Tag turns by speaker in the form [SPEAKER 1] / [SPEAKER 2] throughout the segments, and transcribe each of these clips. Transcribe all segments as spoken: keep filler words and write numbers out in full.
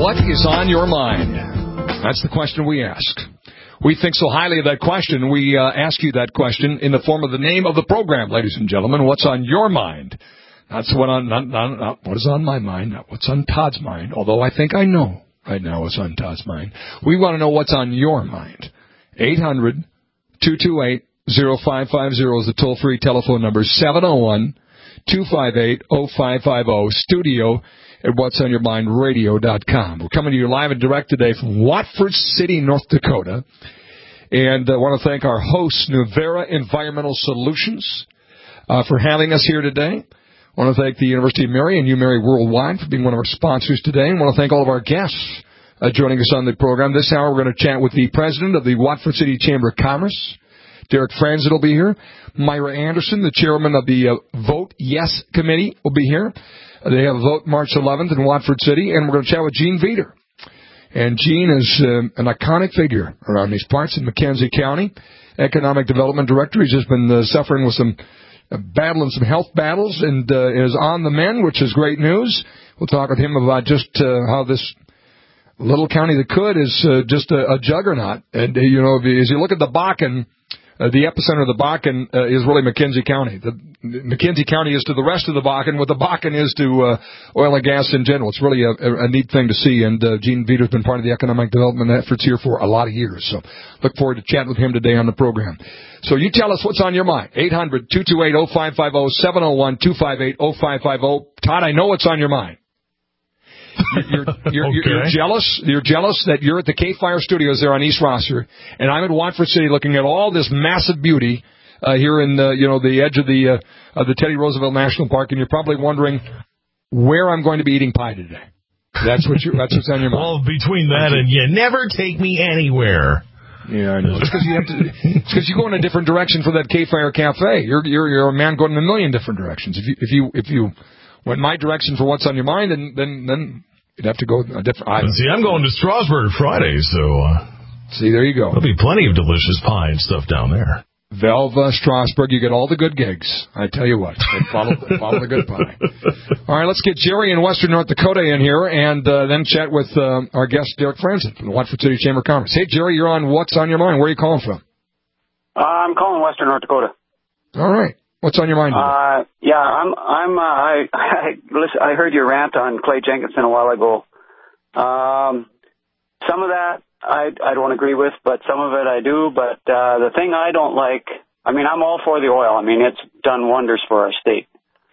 [SPEAKER 1] What is on your mind? That's the question we ask. We think so highly of that question, we uh, ask you that question in the form of the name of the program, ladies and gentlemen. What's on your mind? That's what on not, not, not what is on my mind, not what's on Todd's mind, although I think I know right now what's on Todd's mind. We want to know what's on your mind. eight hundred, two two eight, oh five five oh is the toll-free telephone number. seven oh one, two five eight, oh five five oh. Studio at what's on your mind radio dot com. We're coming to you live and direct today from Watford City, North Dakota. And I uh, want to thank our hosts, Nuvera Environmental Solutions, uh, for having us here today. I want to thank the University of Mary and UMary Worldwide for being one of our sponsors today. And I want to thank all of our guests uh, joining us on the program. This hour we're going to chat with the president of the Watford City Chamber of Commerce, Derek Franzen, will be here. Myra Anderson, the chairman of the uh, Vote Yes Committee, will be here. Uh, they have a vote March eleventh in Watford City. And we're going to chat with Gene Veeder. And Gene is um, an iconic figure around these parts in McKenzie County, economic development director. He's just been uh, suffering with some uh, battling some health battles and uh, is on the mend, which is great news. We'll talk with him about just uh, how this little county that could is uh, just a, a juggernaut. And, uh, you know, as you look at the Bakken, Uh, the epicenter of the Bakken uh, is really McKenzie County. The, McKenzie County is to the rest of the Bakken what the Bakken is to uh, oil and gas in general. It's really a, a, a neat thing to see, and uh, Gene Veeder has been part of the economic development efforts here for a lot of years. So look forward to chatting with him today on the program. So you tell us what's on your mind. eight hundred, two two eight, oh five five oh, seven oh one, two five eight, oh five five oh. Todd, I know what's on your mind. You're, you're, okay. you're, you're jealous. You're jealous that you're at the K-Fire Studios there on East Rosser, and I'm in Watford City looking at all this massive beauty uh, here in the you know the edge of the uh, of the Teddy Roosevelt National Park, and you're probably wondering where I'm going to be eating pie today. That's what you. That's what's on your mind.
[SPEAKER 2] Well, between that and you never take me anywhere.
[SPEAKER 1] Yeah, I know. It's because you have to. It's because you go in a different direction for that K-Fire Cafe. You're you're you're a man going in a million different directions. If you if you if you went my direction for what's on your mind, then then then. You'd have to go a different... I,
[SPEAKER 2] see, I'm going to Strasburg Friday, so... Uh,
[SPEAKER 1] see, there you go.
[SPEAKER 2] There'll be plenty of delicious pie and stuff down there.
[SPEAKER 1] Velva, Strasburg, you get all the good gigs. I tell you what. Follow, follow the good pie. All right, let's get Jerry in Western North Dakota in here and uh, then chat with uh, our guest, Derek Franzen from the Watford City Chamber of Commerce. Hey, Jerry, you're on What's on Your Mind. Where are you calling from?
[SPEAKER 3] Uh, I'm calling Western North Dakota.
[SPEAKER 1] All right. What's on your mind?
[SPEAKER 3] Uh, yeah, I'm, I'm, uh, I, I, listen, I heard your rant on Clay Jenkinson a while ago. Um, some of that I, I don't agree with, but some of it I do. But, uh, the thing I don't like, I mean, I'm all for the oil. I mean, it's done wonders for our state.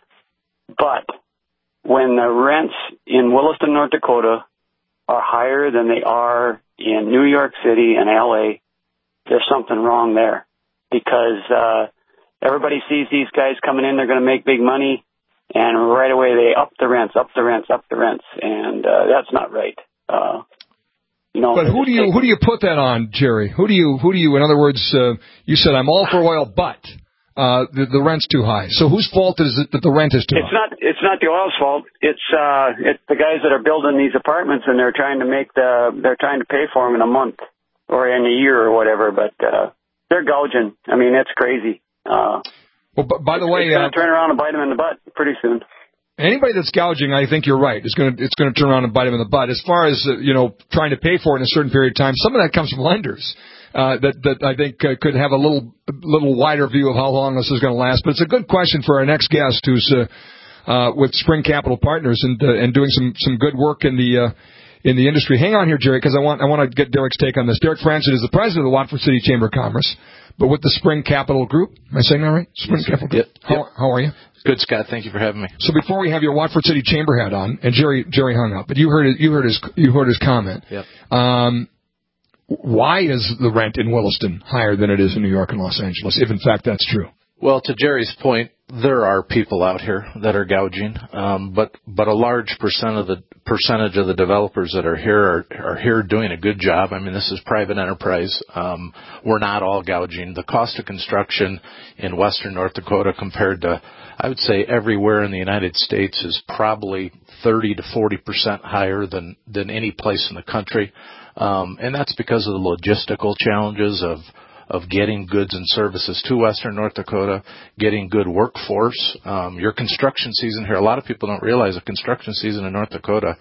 [SPEAKER 3] But when the rents in Williston, North Dakota are higher than they are in New York City and L A, there's something wrong there because, uh, everybody sees these guys coming in, they're going to make big money, and right away they up the rents, up the rents, up the rents, and uh, that's not right. Uh, you know.
[SPEAKER 1] But who do you who do you put that on, Jerry? Who do you who do you? In other words, uh, you said I'm all for oil, but uh, the, the rent's too high. So whose fault is it that the rent is too
[SPEAKER 3] it's
[SPEAKER 1] high?
[SPEAKER 3] Not it's not the oil's fault. It's uh, it's the guys that are building these apartments, and they're trying to make the they're trying to pay for them in a month or in a year or whatever. But uh, they're gouging. I mean, it's crazy. Uh,
[SPEAKER 1] well, b- by the way,
[SPEAKER 3] it's going to
[SPEAKER 1] uh,
[SPEAKER 3] turn around and bite them in the butt pretty soon.
[SPEAKER 1] Anybody that's gouging, I think you're right. It's going to it's going to turn around and bite them in the butt. As far as uh, you know, trying to pay for it in a certain period of time, some of that comes from lenders uh, that that I think uh, could have a little little wider view of how long this is going to last. But it's a good question for our next guest, who's uh, uh, with Spring Capital Partners and uh, and doing some some good work in the. Uh, In the industry. Hang on here, Jerry, because I want I want to get Derek's take on this. Derek Franzen is the president of the Watford City Chamber of Commerce, but with the Spring Capital Group. Am I saying that right? Spring yes, Capital Group.
[SPEAKER 4] Yep,
[SPEAKER 1] how,
[SPEAKER 4] yep.
[SPEAKER 1] how are you?
[SPEAKER 4] Good, Scott. Thank you for having me.
[SPEAKER 1] So before we have your Watford City Chamber hat on, and Jerry Jerry hung up, but you heard his, you heard his you heard his comment.
[SPEAKER 4] Yep.
[SPEAKER 1] Um, why is the rent in Williston higher than it is in New York and Los Angeles, if in fact that's true?
[SPEAKER 4] Well, to Jerry's point, there are people out here that are gouging, um, but but a large percent of the percentage of the developers that are here are, are here doing a good job. I mean, this is private enterprise. Um, we're not all gouging. The cost of construction in Western North Dakota compared to, I would say, everywhere in the United States is probably thirty to forty percent higher than than any place in the country, um, and that's because of the logistical challenges of. of getting goods and services to Western North Dakota, getting good workforce. Um, your construction season here, a lot of people don't realize the construction season in North Dakota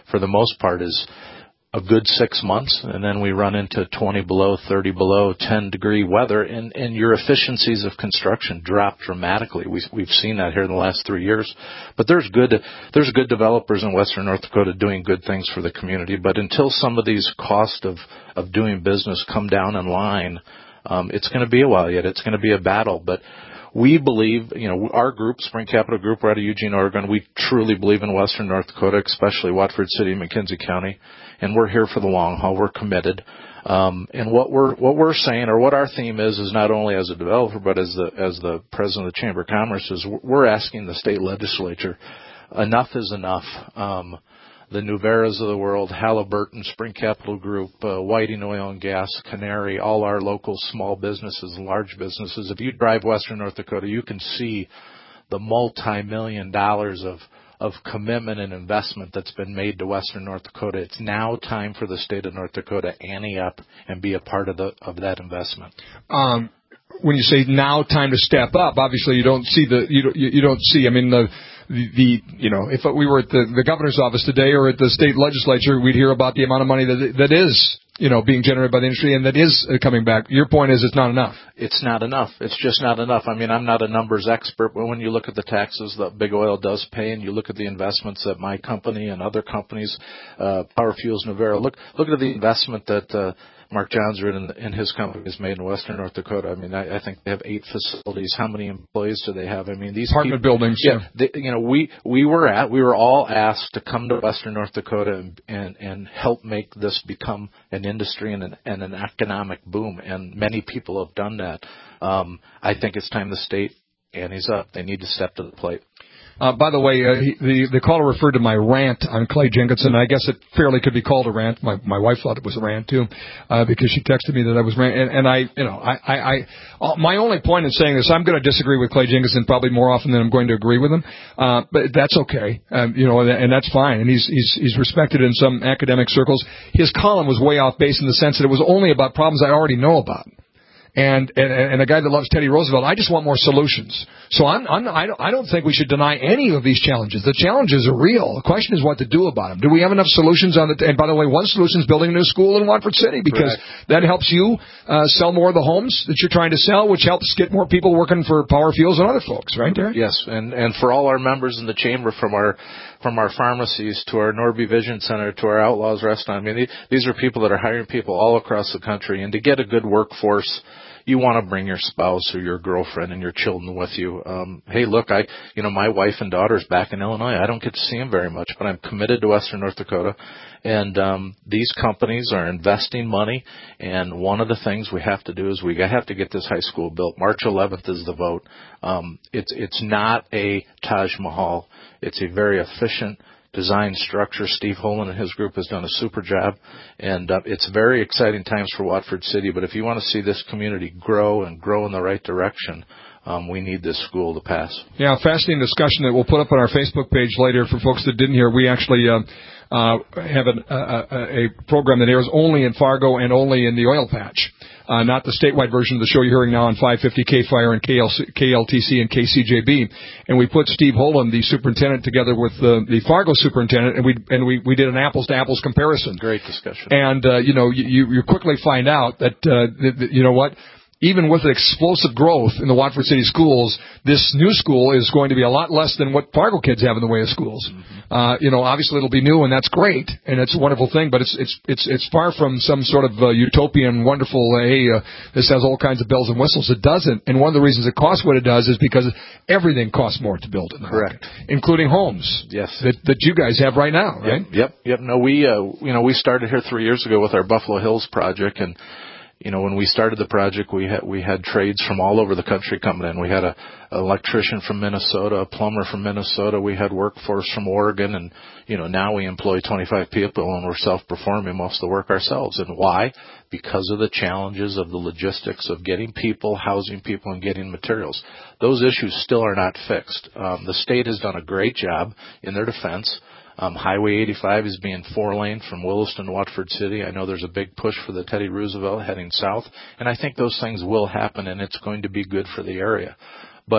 [SPEAKER 4] for the most part, is a good six months, and then we run into twenty below, thirty below, ten degree weather, and, and your efficiencies of construction drop dramatically. We, we've seen that here in the last three years. But there's good, there's good developers in Western North Dakota doing good things for the community. But until some of these costs of, of doing business come down in line, um, it's going to be a while yet. It's going to be a battle. But we believe, you know, our group, Spring Capital Group, we're out of Eugene, Oregon. We truly believe in Western North Dakota, especially Watford City and McKenzie County. And we're here for the long haul. We're committed. Um, and what we're, what we're saying, or what our theme is, is not only as a developer, but as the, as the president of the Chamber of Commerce, is we're asking the state legislature, enough is enough. Um, the Nuveras of the world, Halliburton, Spring Capital Group, uh, Whiting Oil and Gas, Canary, all our local small businesses and large businesses. If you drive Western North Dakota, you can see the multi-million dollars of of commitment and investment that's been made to Western North Dakota. It's now time for the state of North Dakota to ante up and be a part of the of that investment.
[SPEAKER 1] Um, when you say now time to step up, obviously you don't see the you don't, you don't see. I mean the. The, the you know if we were at the, the governor's office today or at the state legislature, we'd hear about the amount of money that that is you know being generated by the industry and that is coming back. Your point is it's not enough.
[SPEAKER 4] It's not enough. It's just not enough. I mean, I'm not a numbers expert, but when you look at the taxes that Big Oil does pay, and you look at the investments that my company and other companies, uh, Power Fuels, Nuvera, look look at the investment that uh, Mark Johnsrud and, and his company has made in Western North Dakota. I mean, I, I think they have eight facilities. How many employees do they have? I mean, these
[SPEAKER 1] apartment
[SPEAKER 4] people,
[SPEAKER 1] buildings.
[SPEAKER 4] Yeah, they, you know, we we were at we were all asked to come to Western North Dakota and and, and help make this become an industry and an, and an economic boom. And many people have done that. Um, I think it's time the state antes up. They need to step to the plate.
[SPEAKER 1] Uh, by the way, uh, he, the, the caller referred to my rant on Clay Jenkinson. I guess it fairly could be called a rant. My, my wife thought it was a rant too, uh, because she texted me that I was rant. And, and I, you know, I, I, I, uh, my only point in saying this, I'm going to disagree with Clay Jenkinson probably more often than I'm going to agree with him. Uh, but that's okay. Um, you know, and, and that's fine. And he's, he's, he's respected in some academic circles. His column was way off base in the sense that it was only about problems I already know about. And, and, and a guy that loves Teddy Roosevelt, I just want more solutions. So I'm, I'm, I, don't, I don't think we should deny any of these challenges. The challenges are real. The question is what to do about them. Do we have enough solutions on the, t- and by the way, one solution is building a new school in Watford City because Correct. That helps you, uh, sell more of the homes that you're trying to sell, which helps get more people working for Power Fuels and other folks, right, Derek?
[SPEAKER 4] Yes. And, and for all our members in the chamber, from our, from our pharmacies to our Norby Vision Center to our Outlaws Restaurant, I mean, these are people that are hiring people all across the country, and to get a good workforce, you want to bring your spouse or your girlfriend and your children with you. Um, hey, look, I, you know, my wife and daughter's back in Illinois. I don't get to see them very much, but I'm committed to Western North Dakota. And um, these companies are investing money. And one of the things we have to do is we have to get this high school built. March eleventh is the vote. Um, it's it's not a Taj Mahal. It's a very efficient design structure. Steve Holland and his group has done a super job, and uh, it's very exciting times for Watford City. But if you want to see this community grow and grow in the right direction, um, we need this school to pass.
[SPEAKER 1] Yeah, fascinating discussion that we'll put up on our Facebook page later for folks that didn't hear. We actually uh, uh, have an, uh, a program that airs only in Fargo and only in the oil patch. Uh, not the statewide version of the show you're hearing now on five fifty K Fire and K L C, K L T C and K C J B. And we put Steve Holland, the superintendent, together with the, the Fargo superintendent, and we and we, we did an apples to apples comparison.
[SPEAKER 4] Great discussion.
[SPEAKER 1] And uh, you know, you, you quickly find out that uh, that, that, you know what. Even with explosive growth in the Watford City schools, this new school is going to be a lot less than what Fargo kids have in the way of schools. Mm-hmm. Uh, you know, obviously it'll be new, and that's great, and it's a wonderful thing. But it's it's it's it's far from some sort of uh, utopian, wonderful. Uh, hey, uh, this has all kinds of bells and whistles. It doesn't. And one of the reasons it costs what it does is because everything costs more to build in the
[SPEAKER 4] Correct.
[SPEAKER 1] market, including homes.
[SPEAKER 4] Yes.
[SPEAKER 1] That that you guys have right now, right?
[SPEAKER 4] Yep. Yep. yep. No, we uh, you know we started here three years ago with our Buffalo Hills project, and you know, when we started the project, we had we had trades from all over the country coming in. We had a an electrician from Minnesota, a plumber from Minnesota. We had workforce from Oregon, and you know, now we employ twenty-five people, and we're self-performing most of the work ourselves. And why? Because of the challenges of the logistics of getting people, housing people, and getting materials. Those issues still are not fixed. Um, the state has done a great job in their defense. Um, Highway eighty-five is being four-lane from Williston to Watford City. I know there's a big push for the Teddy Roosevelt heading south, and I think those things will happen, and it's going to be good for the area. But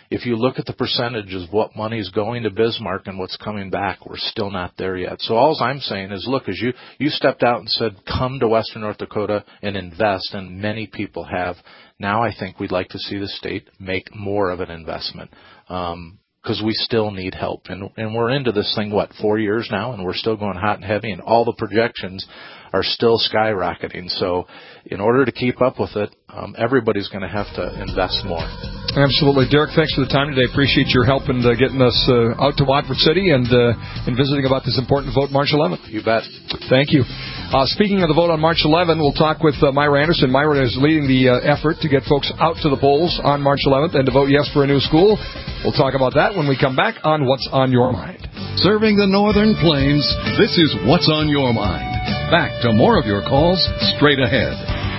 [SPEAKER 4] if you look at the percentages of what money is going to Bismarck and what's coming back, we're still not there yet. So all I'm saying is, look, as you, you stepped out and said, come to Western North Dakota and invest, and many people have. Now I think we'd like to see the state make more of an investment. Um, because we still need help. And, and we're into this thing, what, four years now, and we're still going hot and heavy, and all the projections are still skyrocketing. So in order to keep up with it, um, everybody's going to have to invest more.
[SPEAKER 1] Absolutely. Derek, thanks for the time today. Appreciate your help in uh, getting us uh, out to Watford City and, uh, and visiting about this important vote March eleventh.
[SPEAKER 4] You bet.
[SPEAKER 1] Thank you. Uh, speaking of the vote on March eleventh, we'll talk with uh, Myra Anderson. Myra is leading the uh, effort to get folks out to the polls on March eleventh and to vote yes for a new school. We'll talk about that when we come back on What's on Your Mind.
[SPEAKER 5] Serving the Northern Plains, this is What's on Your Mind. Back to more of your calls straight ahead.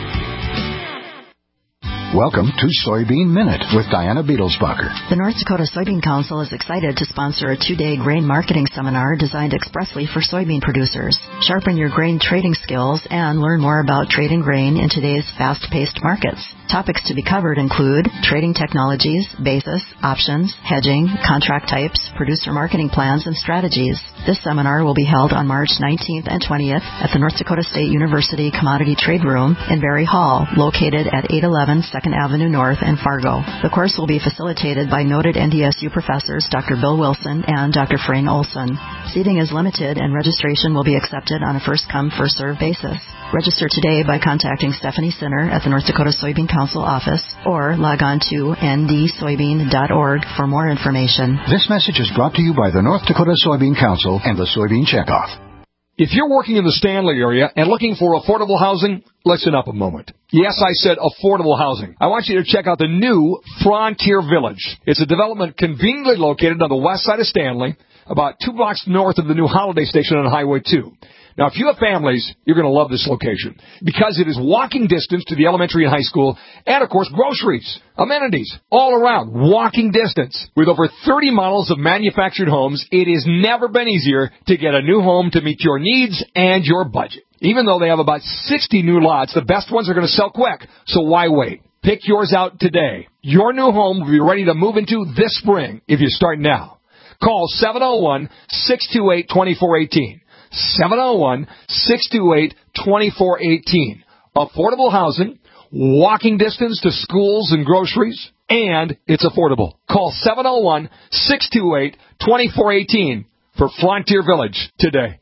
[SPEAKER 6] Welcome to Soybean Minute with Diana Beadlesbacher.
[SPEAKER 7] The North Dakota Soybean Council is excited to sponsor a two-day grain marketing seminar designed expressly for soybean producers. Sharpen your grain trading skills and learn more about trading grain in today's fast-paced markets. Topics to be covered include trading technologies, basis, options, hedging, contract types, producer marketing plans, and strategies. This seminar will be held on March nineteenth and twentieth at the North Dakota State University Commodity Trade Room in Berry Hall, located at eight eleven second Avenue North in Fargo. The course will be facilitated by noted N D S U professors Doctor Bill Wilson and Doctor Frayne Olson. Seating is limited and registration will be accepted on a first-come, first-served basis. Register today by contacting Stephanie Sinner at the North Dakota Soybean Council office or log on to n d soybean dot org for more information.
[SPEAKER 6] This message is brought to you by the North Dakota Soybean Council and the Soybean Checkoff.
[SPEAKER 1] If you're working in the Stanley area and looking for affordable housing, listen up a moment. Yes, I said affordable housing. I want you to check out the new Frontier Village. It's a development conveniently located on the west side of Stanley, about two blocks north of the new Holiday Station on Highway two. Now, if you have families, you're going to love this location because it is walking distance to the elementary and high school and, of course, groceries, amenities, all around, walking distance. With over thirty models of manufactured homes, it has never been easier to get a new home to meet your needs and your budget. Even though they have about sixty new lots, the best ones are going to sell quick, so why wait? Pick yours out today. Your new home will be ready to move into this spring if you start now. Call seven oh one, six two eight, two four one eight. seven oh one, six two eight, two four one eight. Affordable housing, walking distance to schools and groceries, and it's affordable. Call seven oh one, six two eight, two four one eight for Frontier Village today.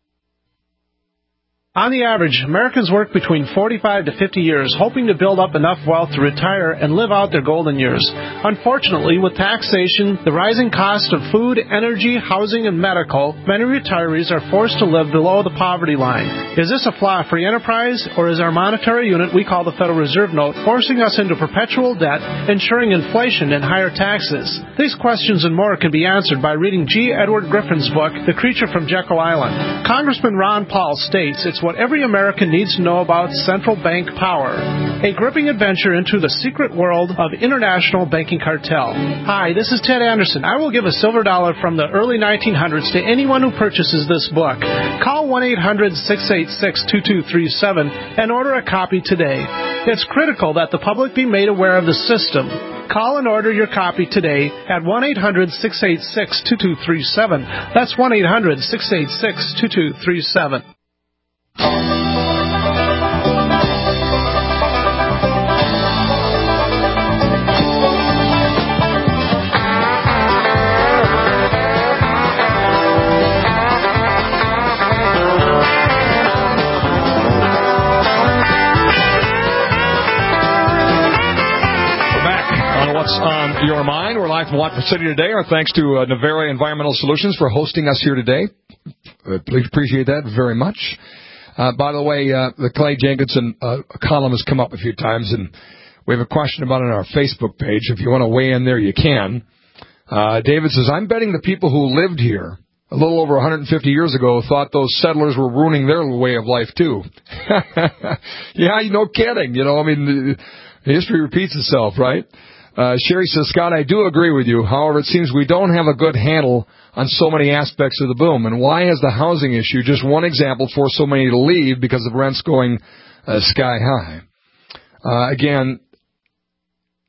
[SPEAKER 8] On the average, Americans work between forty-five to fifty years, hoping to build up enough wealth to retire and live out their golden years. Unfortunately, with taxation, the rising cost of food, energy, housing, and medical, many retirees are forced to live below the poverty line. Is this a flaw free enterprise, or is our monetary unit we call the Federal Reserve Note forcing us into perpetual debt, ensuring inflation and higher taxes? These questions and more can be answered by reading G. Edward Griffin's book, The Creature from Jekyll Island. Congressman Ron Paul states it's what every American needs to know about central bank power. A gripping adventure into the secret world of international banking cartel. Hi, this is Ted Anderson. I will give a silver dollar from the early nineteen hundreds to anyone who purchases this book. Call one eight hundred, six eight six, two two three seven and order a copy today. It's critical that the public be made aware of the system. Call and order your copy today at one eight hundred, six eight six, two two three seven. That's one eight hundred, six eight six, two two three seven.
[SPEAKER 1] What's on your mind? We're live from Watford City today. Our thanks to uh, Navera Environmental Solutions for hosting us here today. Uh, please appreciate that very much. Uh, by the way, uh, the Clay Jenkinson uh, column has come up a few times, and we have a question about it on our Facebook page. If you want to weigh in there, you can. Uh, David says, I'm betting the people who lived here a little over one hundred fifty years ago thought those settlers were ruining their way of life, too. Yeah, no kidding. You know, I mean, the history repeats itself, right? Uh, Sherry says, Scott, I do agree with you. However, it seems we don't have a good handle on so many aspects of the boom. And why is the housing issue just one example for so many to leave because of rents going uh, sky high? Uh, again,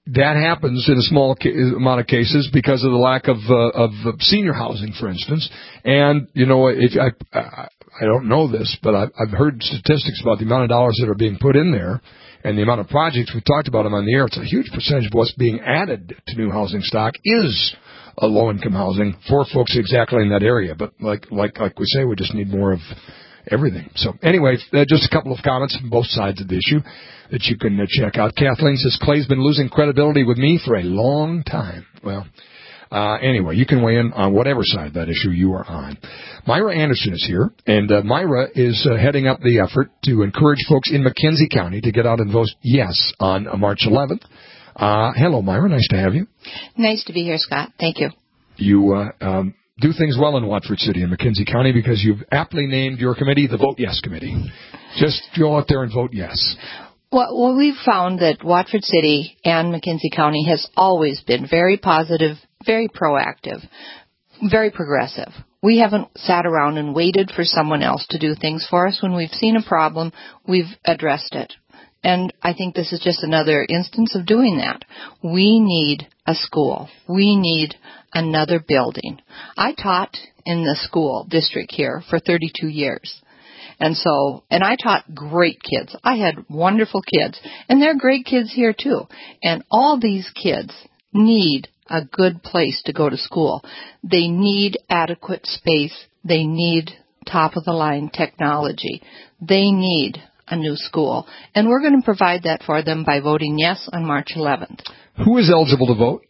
[SPEAKER 1] that happens in a small ca- amount of cases because of the lack of uh, of senior housing, for instance. And you know, if I I, I don't know this, but I've, I've heard statistics about the amount of dollars that are being put in there and the amount of projects. We talked about them on the air. It's a huge percentage of what's being added to new housing stock is a low-income housing for folks exactly in that area. But like like like we say, we just need more of everything. So anyway, uh, just a couple of comments from both sides of the issue that you can uh, check out. Kathleen says, Clay's been losing credibility with me for a long time. Well, uh, anyway, you can weigh in on whatever side of that issue you are on. Myra Anderson is here, and uh, Myra is uh, heading up the effort to encourage folks in McKenzie County to get out and vote yes on uh, March eleventh. Uh, hello, Myra. Nice to have you.
[SPEAKER 9] Nice to be here, Scott. Thank you.
[SPEAKER 1] You uh, um, do things well in Watford City and McKenzie County because you've aptly named your committee the Vote Yes Committee. Just go out there and vote yes.
[SPEAKER 9] Well, well, we've found that Watford City and McKenzie County has always been very positive, very proactive, very progressive. We haven't sat around and waited for someone else to do things for us. When we've seen a problem, we've addressed it. And I think this is just another instance of doing that. We need a school. We need another building. I taught in the school district here for thirty-two years. And so, and I taught great kids. I had wonderful kids. And they're great kids here too. And all these kids need a good place to go to school. They need adequate space. They need top-of-the-line technology. They need a new school. And we're going to provide that for them by voting yes on March eleventh.
[SPEAKER 1] Who is eligible to vote?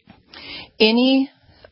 [SPEAKER 9] Any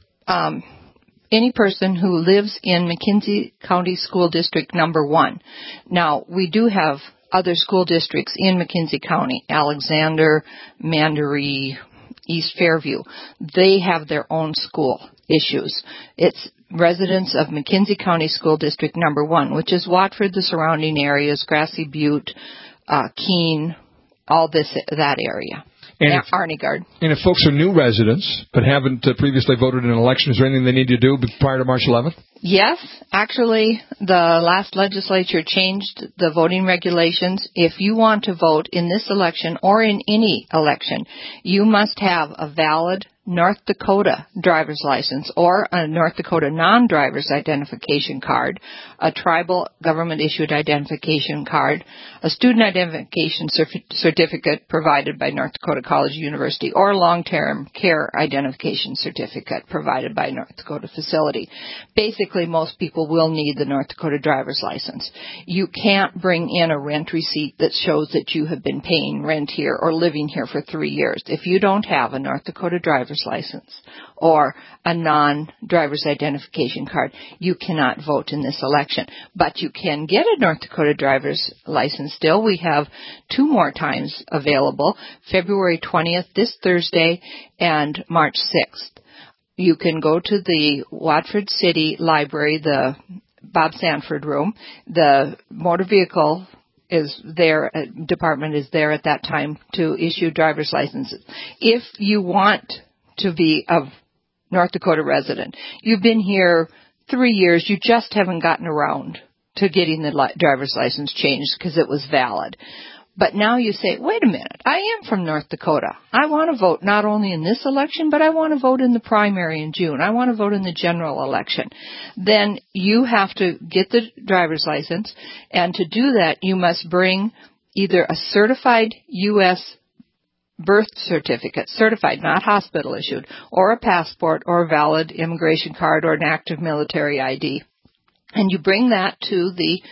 [SPEAKER 9] um, any person who lives in McKenzie County School District number one. Now, we do have other school districts in McKenzie County, Alexander, Mandaree, East Fairview. They have their own school issues. It's residents of McKenzie County School District number one, which is Watford, the surrounding areas, Grassy Butte, uh, Keene, all this, that area.
[SPEAKER 1] And
[SPEAKER 9] yeah,
[SPEAKER 1] if,
[SPEAKER 9] Arnegard.
[SPEAKER 1] And if folks are new residents but haven't uh, previously voted in an election, is there anything they need to do prior to March eleventh?
[SPEAKER 9] Yes. Actually, the last legislature changed the voting regulations. If you want to vote in this election or in any election, you must have a valid North Dakota driver's license or a North Dakota non-driver's identification card, a tribal government-issued identification card, a student identification cerf- certificate provided by North Dakota College University, or a long-term care identification certificate provided by North Dakota facility. Basically, most people will need the North Dakota driver's license. You can't bring in a rent receipt that shows that you have been paying rent here or living here for three years. If you don't have a North Dakota driver's license or a non-driver's identification card, you cannot vote in this election. But you can get a North Dakota driver's license still. We have two more times available, February twentieth, this Thursday, and March sixth. You can go to the Watford City Library, the Bob Sanford room. The motor vehicle is there, uh, department is there at that time to issue driver's licenses. If you want to be a North Dakota resident, you've been here three years, you just haven't gotten around to getting the li- driver's license changed because it was valid. But now you say, wait a minute, I am from North Dakota. I want to vote not only in this election, but I want to vote in the primary in June. I want to vote in the general election. Then you have to get the driver's license, and to do that, you must bring either a certified U S birth certificate, certified, not hospital issued, or a passport, or a valid immigration card, or an active military I D. And you bring that to the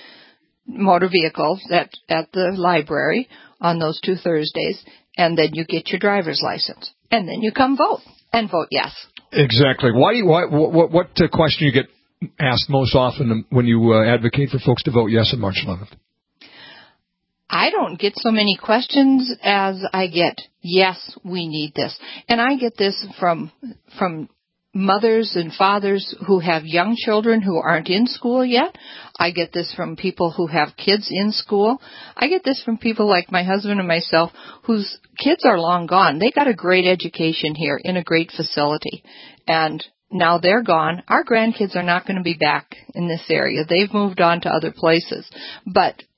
[SPEAKER 9] motor vehicles at, at the library on those two Thursdays, and then you get your driver's license. And then you come vote, and vote yes.
[SPEAKER 1] Exactly. Why do you, why, what, what uh, question you get asked most often when you uh, advocate for folks to vote yes on March eleventh?
[SPEAKER 9] I don't get so many questions as I get, yes, we need this. And I get this from from mothers and fathers who have young children who aren't in school yet. I get this from people who have kids in school. I get this from people like my husband and myself whose kids are long gone. They got a great education here in a great facility. And now they're gone. Our grandkids are not going to be back in this area. They've moved on to other places. But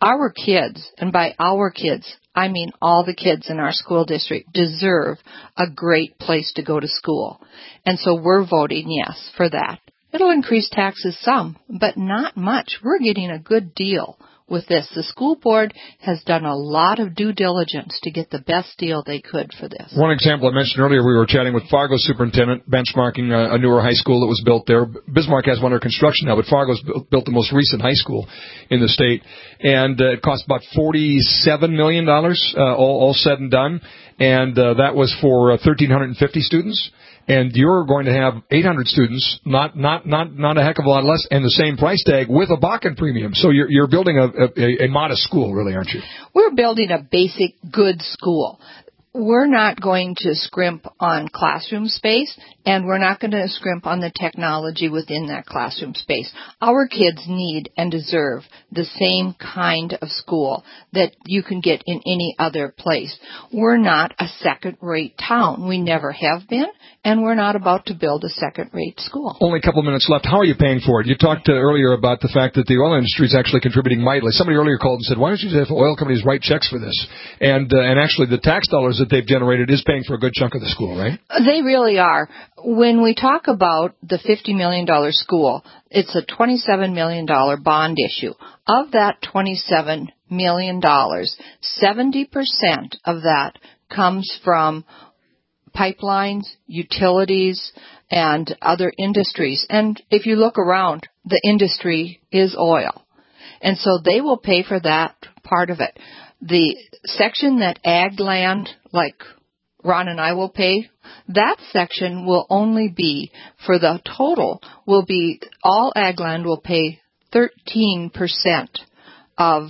[SPEAKER 9] Our kids, and by our kids, I mean all the kids in our school district, deserve a great place to go to school. And so we're voting yes for that. It'll increase taxes some, but not much. We're getting a good deal with this. The school board has done a lot of due diligence to get the best deal they could for this.
[SPEAKER 1] One example I mentioned earlier, we were chatting with Fargo's superintendent, benchmarking a, a newer high school that was built there. Bismarck has one under construction now, but Fargo's built the most recent high school in the state, and uh, it cost about forty-seven million dollars, uh, all, all said and done, and uh, that was for uh, one thousand three hundred fifty students. And you're going to have eight hundred students, not not not not a heck of a lot less, and the same price tag with a Bakken premium. So you're you're building a, a, a modest school, really, aren't you?
[SPEAKER 9] We're building a basic good school. We're not going to scrimp on classroom space, and we're not going to scrimp on the technology within that classroom space. Our kids need and deserve the same kind of school that you can get in any other place. We're not a second-rate town. We never have been, and we're not about to build a second-rate school.
[SPEAKER 1] Only a couple minutes left. How are you paying for it? You talked uh, earlier about the fact that the oil industry is actually contributing mightily. Somebody earlier called and said, why don't you have oil companies write checks for this? And uh, and actually the tax dollars that they've generated is paying for a good chunk of the school, right?
[SPEAKER 9] They really are. When we talk about the fifty million dollars school, it's a twenty-seven million dollars bond issue. Of that twenty-seven million dollars, seventy percent of that comes from pipelines, utilities, and other industries. And if you look around, the industry is oil. And so they will pay for that part of it. The section that ag land, like Ron and I will pay, that section will only be, for the total, will be, all ag land will pay thirteen percent of,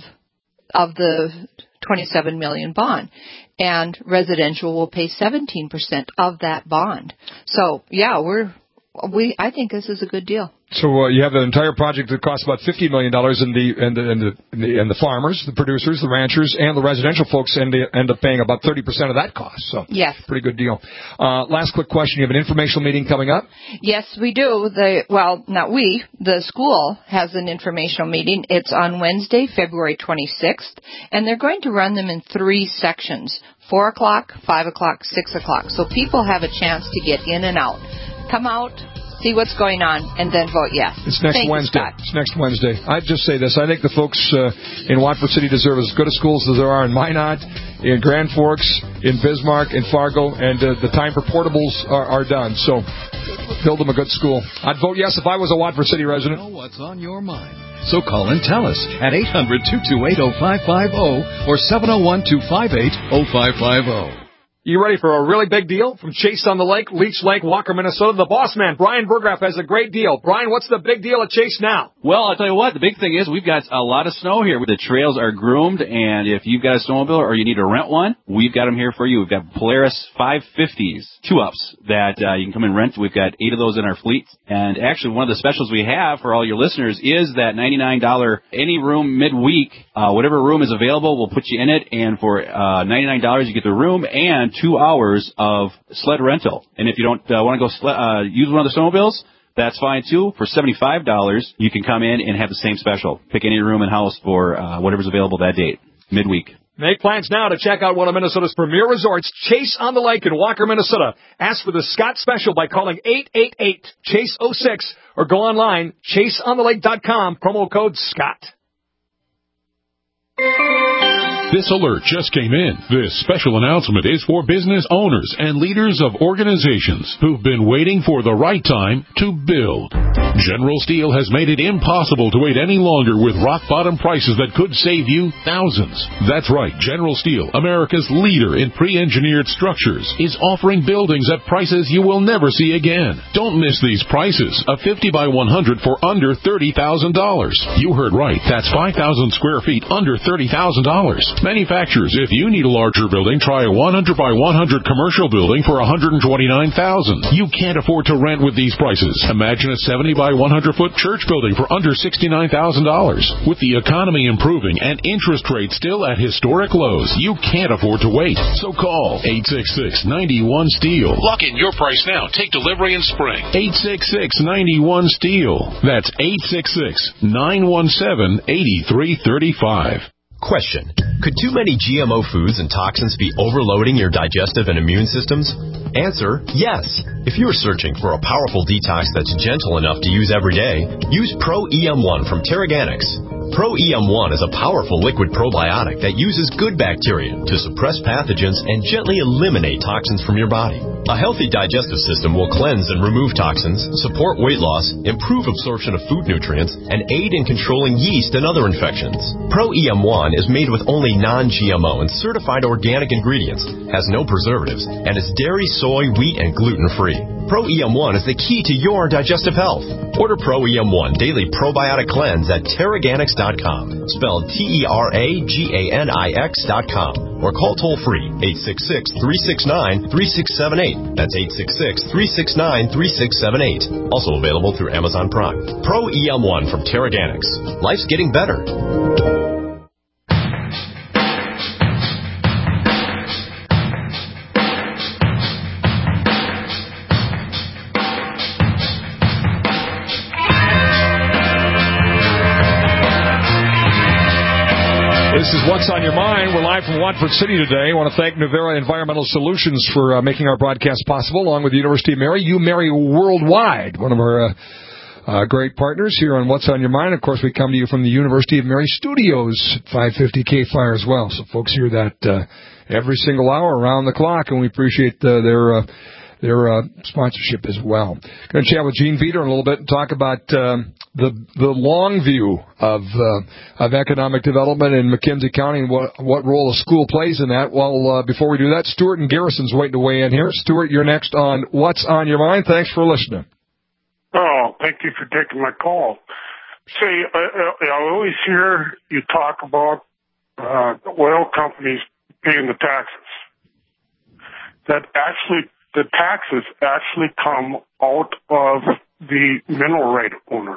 [SPEAKER 9] of the twenty-seven million bond. And residential will pay seventeen percent of that bond. So, yeah, we're, we, I think this is a good deal.
[SPEAKER 1] So uh, you have an entire project that costs about fifty million dollars, and the and the, and the and the and the farmers, the producers, the ranchers, and the residential folks end, end up paying about thirty percent of that cost. So
[SPEAKER 9] yes,
[SPEAKER 1] pretty good deal. Uh, last quick question: you have an informational meeting coming up?
[SPEAKER 9] Yes, we do. The well, not we. The school has an informational meeting. It's on Wednesday, February twenty-sixth, and they're going to run them in three sections: four o'clock, five o'clock, six o'clock. So people have a chance to get in and out. Come out, see what's going on, and then vote yes.
[SPEAKER 1] It's next
[SPEAKER 9] Thank
[SPEAKER 1] Wednesday.
[SPEAKER 9] You,
[SPEAKER 1] it's next Wednesday. I'd just say this. I think the folks uh, in Watford City deserve as good a schools as there are in Minot, in Grand Forks, in Bismarck, in Fargo, and uh, the time for portables are, are done. So build them a good school. I'd vote yes if I was a Watford City resident.
[SPEAKER 5] Know what's on your mind. So call and tell us at eight hundred, two two eight, oh five five oh or seven oh one, two five eight, oh five five oh.
[SPEAKER 1] You ready for a really big deal? From Chase on the Lake, Leech Lake, Walker, Minnesota, the boss man, Brian Burgraff, has a great deal. Brian, what's the big deal at Chase now?
[SPEAKER 10] Well, I'll tell you what, the big thing is we've got a lot of snow here. The trails are groomed, and if you've got a snowmobile or you need to rent one, we've got them here for you. We've got Polaris five fifties, two-ups that uh, you can come and rent. We've got eight of those in our fleet. And actually, one of the specials we have for all your listeners is that ninety-nine dollars any room midweek. Uh, whatever room is available, we'll put you in it, and for uh, ninety-nine dollars you get the room and two hours of sled rental. And if you don't uh, want to go sled, uh, use one of the snowmobiles, that's fine too. For seventy-five dollars, you can come in and have the same special. Pick any room in house for uh, whatever's available that date, midweek.
[SPEAKER 1] Make plans now to check out one of Minnesota's premier resorts, Chase on the Lake in Walker, Minnesota. Ask for the Scott Special by calling eight eight eight, chase oh six or go online, chase on the lake dot com, promo code Scott.
[SPEAKER 11] This alert just came in. This special announcement is for business owners and leaders of organizations who've been waiting for the right time to build. General Steel has made it impossible to wait any longer with rock-bottom prices that could save you thousands. That's right. General Steel, America's leader in pre-engineered structures, is offering buildings at prices you will never see again. Don't miss these prices. A fifty by one hundred for under thirty thousand dollars. You heard right. That's five thousand square feet under thirty thousand dollars. Manufacturers, if you need a larger building, try a one hundred by one hundred commercial building for one hundred twenty-nine thousand dollars. You can't afford to rent with these prices. Imagine a seventy by one hundred foot church building for under sixty-nine thousand dollars. With the economy improving and interest rates still at historic lows, you can't afford to wait. So call eight six six, nine one, STEEL. Lock in your price now. Take delivery in spring. eight six six, nine one, STEEL. That's eight six six, nine one seven, eight three three five.
[SPEAKER 12] Question. Could too many G M O foods and toxins be overloading your digestive and immune systems? Answer, yes. If you're searching for a powerful detox that's gentle enough to use every day, use Pro E M one from Terraganics. Pro E M one is a powerful liquid probiotic that uses good bacteria to suppress pathogens and gently eliminate toxins from your body. A healthy digestive system will cleanse and remove toxins, support weight loss, improve absorption of food nutrients, and aid in controlling yeast and other infections. Pro E M one is made with only non-G M O and certified organic ingredients, has no preservatives, and is dairy, soy, wheat, and gluten-free. Pro E M one is the key to your digestive health. Order Pro E M one Daily Probiotic Cleanse at Terraganics dot com, spelled T E R A G A N I X dot com, or call toll-free eight six six, three six nine, three six seven eight. That's eight six six, three six nine, three six seven eight. Also available through Amazon Prime. Pro E M one from Terraganics. Life's getting better.
[SPEAKER 1] This is What's on Your Mind. We're live from Watford City today. I want to thank Nuvera Environmental Solutions for uh, making our broadcast possible, along with the University of Mary. You Mary Worldwide, one of our uh, uh, great partners here on What's on Your Mind. Of course, we come to you from the University of Mary Studios, five fifty K F I R as well. So folks hear that uh, every single hour around the clock, and we appreciate uh, their... Uh, their uh, sponsorship as well. Going to chat with Gene Veter in a little bit and talk about um, the the long view of uh, of economic development in McKenzie County and what what role a school plays in that. Well, uh, before we do that, Stuart and Garrison's waiting to weigh in here. Stuart, you're next on What's on Your Mind. Thanks for listening.
[SPEAKER 13] Oh, thank you for taking my call. Say, I, I always hear you talk about uh, oil companies paying the taxes. That actually... The taxes actually come out of the mineral right owners.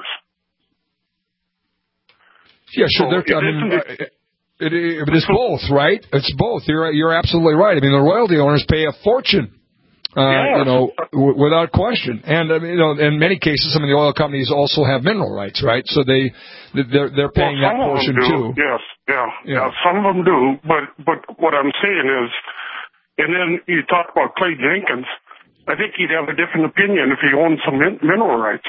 [SPEAKER 1] Yeah, sure. So I mean, it, it, it, it's both, right? It's both. You're you're absolutely right. I mean, the royalty owners pay a fortune, uh,
[SPEAKER 13] yes.
[SPEAKER 1] you know, w- without question. And I mean, you know, in many cases, some of the oil companies also have mineral rights, right? So they they're they're paying
[SPEAKER 13] well,
[SPEAKER 1] that portion too.
[SPEAKER 13] Yes, yeah,
[SPEAKER 1] yeah,
[SPEAKER 13] yeah. Some of them do, but but what I'm saying is. And then you talk about Clay Jenkins. I think he'd have a different opinion if he owned some min- mineral rights.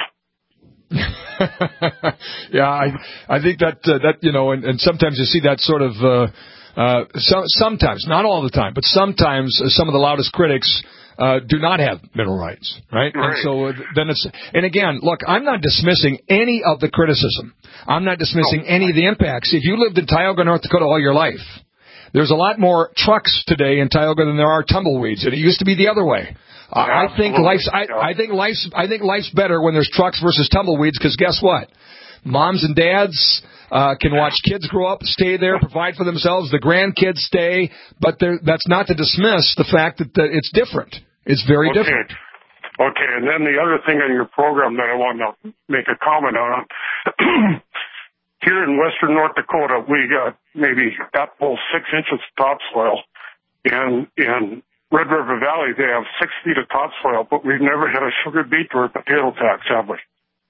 [SPEAKER 1] yeah, I I think that uh, that you know, and, and sometimes you see that sort of uh, uh, so, sometimes, not all the time, but sometimes uh, some of the loudest critics uh, do not have mineral rights, right?
[SPEAKER 13] right?
[SPEAKER 1] And so uh, then it's and again, look, I'm not dismissing any of the criticism. I'm not dismissing oh, any of the impacts. If you lived in Tioga, North Dakota, all your life. There's a lot more trucks today in Tioga than there are tumbleweeds, and it used to be the other way. Uh, I think life's I, I think life's I think life's better when there's trucks versus tumbleweeds, because guess what? Moms and dads uh, can watch kids grow up, stay there, provide for themselves. The grandkids stay, but that's not to dismiss the fact that, that it's different. It's very
[SPEAKER 13] okay.
[SPEAKER 1] different.
[SPEAKER 13] Okay, and then the other thing on your program that I want to make a comment on. Here in western North Dakota, we got maybe at most six inches of topsoil. And in Red River Valley, they have six feet of topsoil, but we've never had a sugar beet or a potato tax, have we?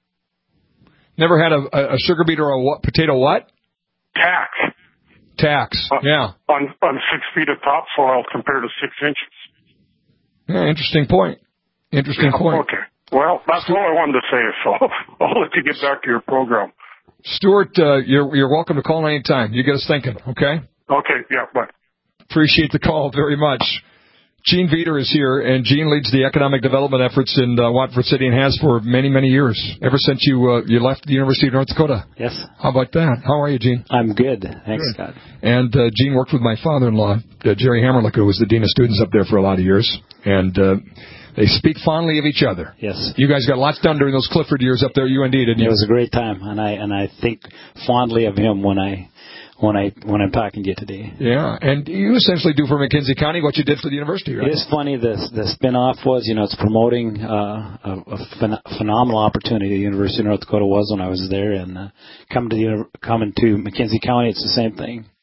[SPEAKER 1] Never had a, a sugar beet or a what, potato what?
[SPEAKER 13] Tax.
[SPEAKER 1] Tax,
[SPEAKER 13] uh,
[SPEAKER 1] yeah.
[SPEAKER 13] On, on six feet of topsoil compared to six inches.
[SPEAKER 1] Yeah, interesting point. Interesting
[SPEAKER 13] yeah,
[SPEAKER 1] point.
[SPEAKER 13] Okay. Well, that's all I wanted to say, so I'll let you get back to your program.
[SPEAKER 1] Stuart, uh, you're you're welcome to call any time. You get us thinking, okay?
[SPEAKER 13] Okay, yeah, bye.
[SPEAKER 1] Appreciate the call very much. Gene Veter is here, and Gene leads the economic development efforts in uh, Watford City and has for many, many years, ever since you uh, you left the University of North Dakota.
[SPEAKER 14] Yes.
[SPEAKER 1] How about that? How are you, Gene?
[SPEAKER 14] I'm good. Thanks, good. Scott.
[SPEAKER 1] And uh, Gene worked with my father-in-law, uh, Jerry Hammerlick, who was the dean of students up there for a lot of years, and uh, they speak fondly of each other.
[SPEAKER 14] Yes.
[SPEAKER 1] You guys got lots done during those Clifford years up there at U N D, didn't you?
[SPEAKER 14] It was a great time, and I and I think fondly of him when I when I when I'm talking to you today.
[SPEAKER 1] Yeah, and you essentially do for McKenzie County what you did for the university, right?
[SPEAKER 14] It is funny. The the spin-off was, you know, it's promoting uh, a, a phen- phenomenal opportunity the University of North Dakota was when I was there, and uh, coming to the coming to McKenzie County, it's the same thing.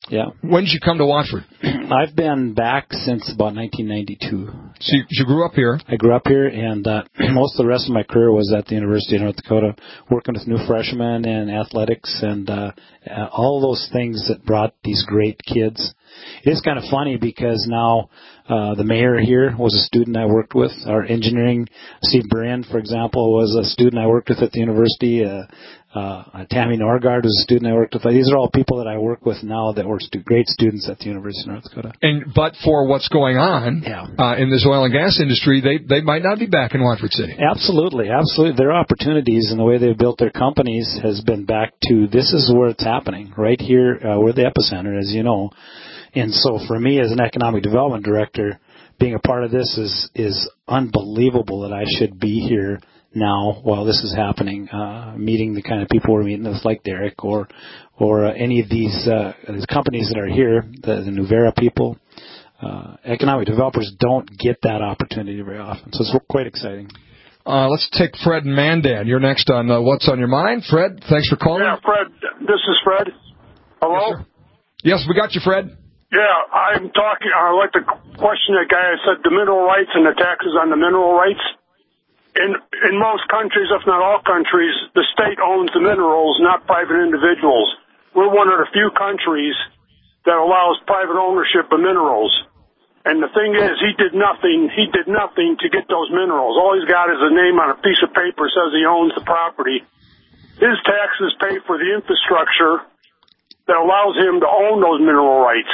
[SPEAKER 14] Yeah.
[SPEAKER 1] When did you come to Watford?
[SPEAKER 14] I've been back since about nineteen ninety-two.
[SPEAKER 1] So you, you grew up here?
[SPEAKER 14] I grew up here, and uh, most of the rest of my career was at the University of North Dakota, working with new freshmen and athletics and uh, uh, all those things that brought these great kids. It is kind of funny because now uh, the mayor here was a student I worked with. Our engineering, Steve Brand, for example, was a student I worked with at the university. Uh, uh, Tammy Norgard was a student I worked with. These are all people that I work with now that were stu- great students at the University of North Dakota.
[SPEAKER 1] And but for what's going on
[SPEAKER 14] yeah.
[SPEAKER 1] uh, in this oil and gas industry, they they might not be back in Watford City.
[SPEAKER 14] Absolutely, absolutely. Their opportunities and the way they've built their companies has been back to this is where it's happening, right here. Uh, we're the epicenter, as you know. And so for me as an economic development director, being a part of this is is unbelievable that I should be here now while this is happening, uh, meeting the kind of people we're meeting with, like Derek or or uh, any of these, uh, these companies that are here, the, the Nuvera people. Uh, economic developers don't get that opportunity very often, so it's quite exciting.
[SPEAKER 1] Uh, let's take Fred and Mandan. You're next on uh, What's on Your Mind. Fred, thanks for calling.
[SPEAKER 13] Yeah, Fred, this is Fred. Hello?
[SPEAKER 1] Yes, yes, we got you, Fred.
[SPEAKER 13] Yeah, I'm talking, I like to question that guy that said the mineral rights and the taxes on the mineral rights. In in most countries, if not all countries, the state owns the minerals, not private individuals. We're one of the few countries that allows private ownership of minerals. And the thing is, he did nothing, he did nothing to get those minerals. All he's got is a name on a piece of paper says he owns the property. His taxes pay for the infrastructure that allows him to own those mineral rights.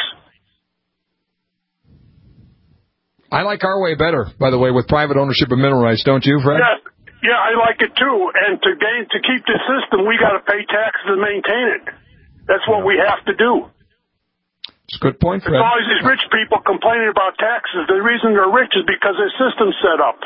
[SPEAKER 1] I like our way better, by the way, with private ownership of mineral rights, don't you, Fred?
[SPEAKER 13] Yeah, yeah, I like it too. And to gain, to keep this system, we got to pay taxes and maintain it. That's what we have to do.
[SPEAKER 1] It's a good point, Fred.
[SPEAKER 13] It's always these rich people complaining about taxes. The reason they're rich is because their system's set up.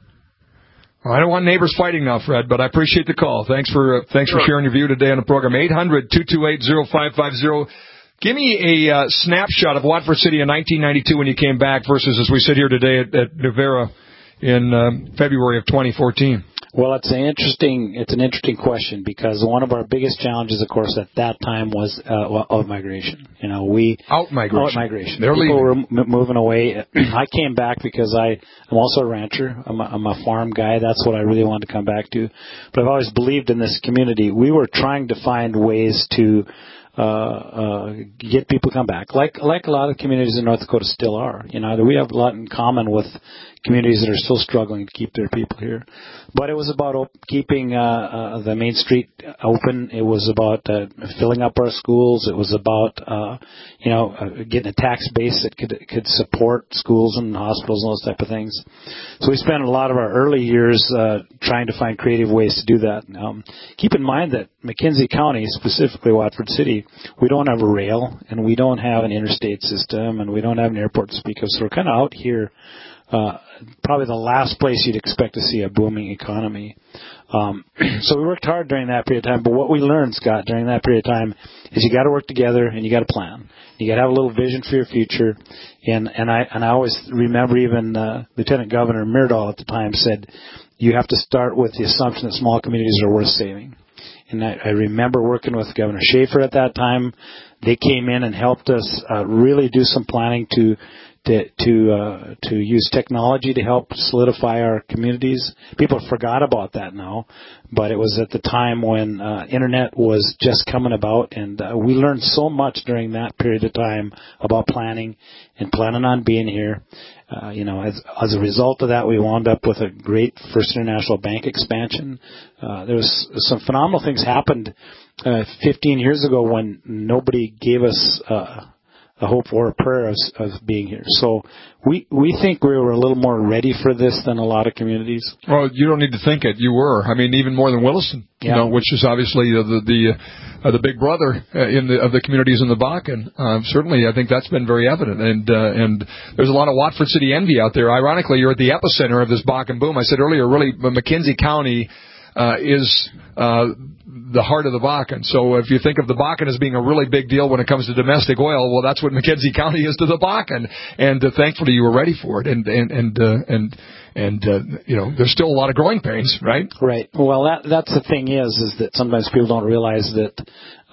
[SPEAKER 1] Well, I don't want neighbors fighting now, Fred, but I appreciate the call. Thanks for uh, thanks
[SPEAKER 13] sure.
[SPEAKER 1] for sharing your view today on the program. eight hundred, two two eight, oh five five oh. Give me a uh, snapshot of Watford City in nineteen ninety-two when you came back versus as we sit here today at, at Nuvera in um, February of twenty fourteen.
[SPEAKER 14] Well, it's an interesting it's an interesting question because one of our biggest challenges, of course, at that time was uh, out migration. You know, we
[SPEAKER 1] out migration.
[SPEAKER 14] Out migration.
[SPEAKER 1] They're
[SPEAKER 14] People
[SPEAKER 1] leaving.
[SPEAKER 14] were m- moving away. I came back because I am also a rancher. I'm a, I'm a farm guy. That's what I really wanted to come back to. But I've always believed in this community. We were trying to find ways to Uh, uh, get people to come back, like like a lot of communities in North Dakota still are. You know, we have a lot in common with communities that are still struggling to keep their people here. But it was about op- keeping uh, uh, the main street open. It was about uh, filling up our schools. It was about uh, you know uh, getting a tax base that could could support schools and hospitals and those type of things. So we spent a lot of our early years uh, trying to find creative ways to do that. Um, keep in mind that McKenzie County, specifically Watford City, we don't have a rail, and we don't have an interstate system, and we don't have an airport to speak of. So we're kind of out here, uh, probably the last place you'd expect to see a booming economy. Um, so we worked hard during that period of time. But what we learned, Scott, during that period of time is you got to work together and you got to plan. You got to have a little vision for your future. And and I and I always remember even uh, Lieutenant Governor Myrdal at the time said you have to start with the assumption that small communities are worth saving. And I, I remember working with Governor Schaefer at that time. They came in and helped us uh, really do some planning to to to, uh, to use technology to help solidify our communities. People forgot about that now, but it was at the time when uh, internet was just coming about, and uh, we learned so much during that period of time about planning and planning on being here. Uh, you know, as as a result of that, we wound up with a great First International Bank expansion. Uh, there was some phenomenal things happened uh, fifteen years ago when nobody gave us uh, a hope or a prayer of, of being here. So we we think we were a little more ready for this than a lot of communities.
[SPEAKER 1] Well, you don't need to think it. You were. I mean, even more than Williston, you
[SPEAKER 14] yeah.
[SPEAKER 1] know, which is obviously uh, the the uh, the big brother uh, in the of the communities in the Bakken. Uh, certainly, I think that's been very evident. And uh, and there's a lot of Watford City envy out there. Ironically, you're at the epicenter of this Bakken boom. I said earlier, really, McKenzie County uh, is uh, the heart of the Bakken. So if you think of the Bakken as being a really big deal when it comes to domestic oil, well, that's what McKenzie County is to the Bakken. And uh, thankfully, you were ready for it. And and and uh, and and uh, you know, there's still a lot of growing pains, right?
[SPEAKER 14] Right. Well, that that's the thing is, is that sometimes people don't realize that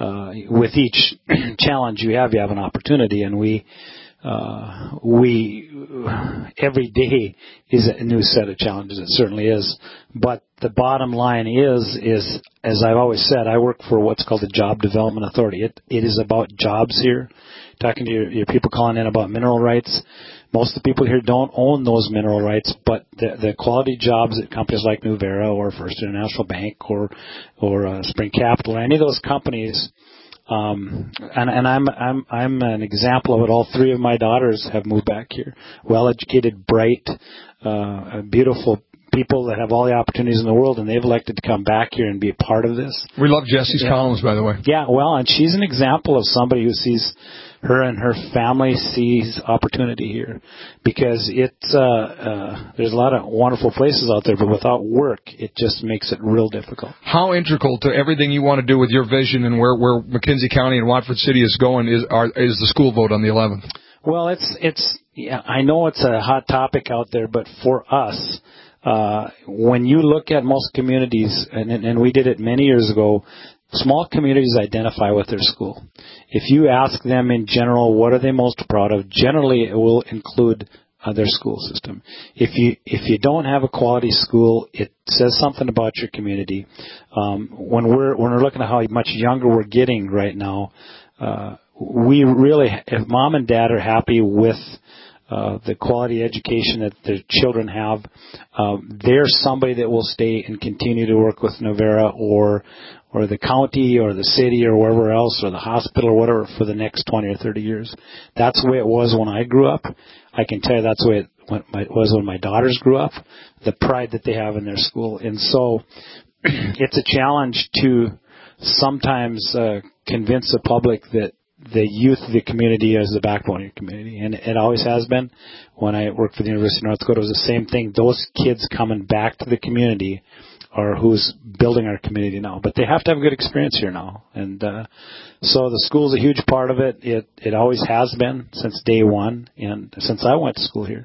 [SPEAKER 14] uh, with each challenge you have, you have an opportunity, and we uh, we every day is a new set of challenges. It certainly is. But the bottom line is is as I've always said, I work for what's called the Job Development Authority. It it is about jobs here. Talking to your, your people calling in about mineral rights. Most of the people here don't own those mineral rights, but the, the quality jobs at companies like Nuvera or First International Bank or or uh, Spring Capital, or any of those companies, um, and, and I'm I'm I'm an example of it. All three of my daughters have moved back here, well-educated, bright, uh, beautiful people that have all the opportunities in the world, and they've elected to come back here and be a part of this.
[SPEAKER 1] We love Jessie's
[SPEAKER 14] yeah.
[SPEAKER 1] columns, by the way.
[SPEAKER 14] Yeah, well, and she's an example of somebody who sees. Her and her family sees opportunity here, because it's uh, uh, there's a lot of wonderful places out there, but without work, it just makes it real difficult.
[SPEAKER 1] How integral to everything you want to do with your vision and where, where McKenzie County and Watford City is going is are, is the school vote on the eleventh?
[SPEAKER 14] Well, it's it's yeah, I know it's a hot topic out there, but for us, uh, when you look at most communities, and and we did it many years ago. Small communities identify with their school. If you ask them in general, what are they most proud of? Generally, it will include uh, their school system. If you if you don't have a quality school, it says something about your community. Um, when we're when we're looking at how much younger we're getting right now, uh, we really, if mom and dad are happy with uh, the quality education that their children have, um, they're somebody that will stay and continue to work with Nuvera or. or the county or the city or wherever else or the hospital or whatever for the next twenty or thirty years. That's the way it was when I grew up. I can tell you that's the way it was when my daughters grew up, the pride that they have in their school. And so it's a challenge to sometimes uh, convince the public that the youth of the community is the backbone of your community. And it always has been. When I worked for the University of North Dakota, it was the same thing. Those kids coming back to the community or who's building our community now. But they have to have a good experience here now. And uh, so the school's a huge part of it. It it always has been since day one and since I went to school here.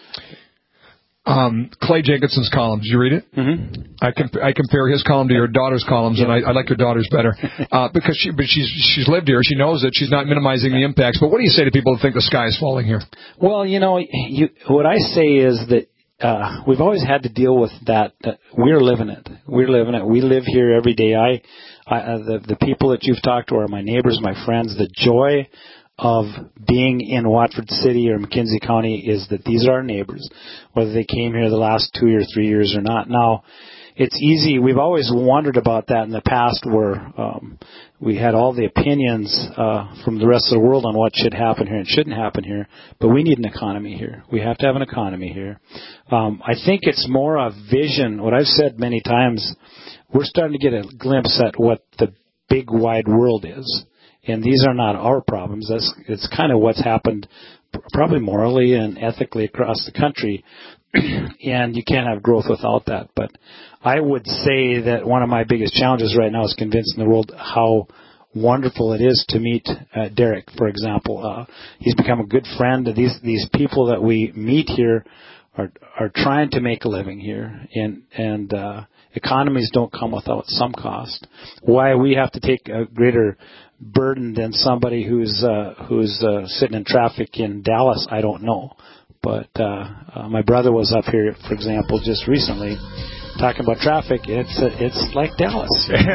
[SPEAKER 1] Um, Clay Jenkinson's column, did you read it?
[SPEAKER 14] Mm-hmm.
[SPEAKER 1] I, comp- I compare his column to your daughter's columns, and I, I like your daughter's better uh, because she, but she's she's lived here. She knows that she's not minimizing the impacts. But what do you say to people who think the sky is falling here?
[SPEAKER 14] Well, you know, you, what I say is that Uh, we've always had to deal with that. that we're living it. We're living it. We live here every day. I, I uh, the, the people that you've talked to are my neighbors, my friends. The joy of being in Watford City or McKenzie County is that these are our neighbors, whether they came here the last two or three years or not. Now, it's easy. We've always wondered about that in the past where um, we had all the opinions uh, from the rest of the world on what should happen here and shouldn't happen here, but we need an economy here. We have to have an economy here. Um, I think it's more a vision. What I've said many times, we're starting to get a glimpse at what the big wide world is. And these are not our problems. That's it's kind of what's happened probably morally and ethically across the country. And you can't have growth without that. But I would say that one of my biggest challenges right now is convincing the world how wonderful it is to meet uh, Derek, for example. Uh, he's become a good friend. These these people that we meet here are are trying to make a living here, and and uh, economies don't come without some cost. Why we have to take a greater burden than somebody who's uh, who's uh, sitting in traffic in Dallas, I don't know. But uh, uh, my brother was up here, for example, just recently, talking about traffic. It's uh, it's like Dallas.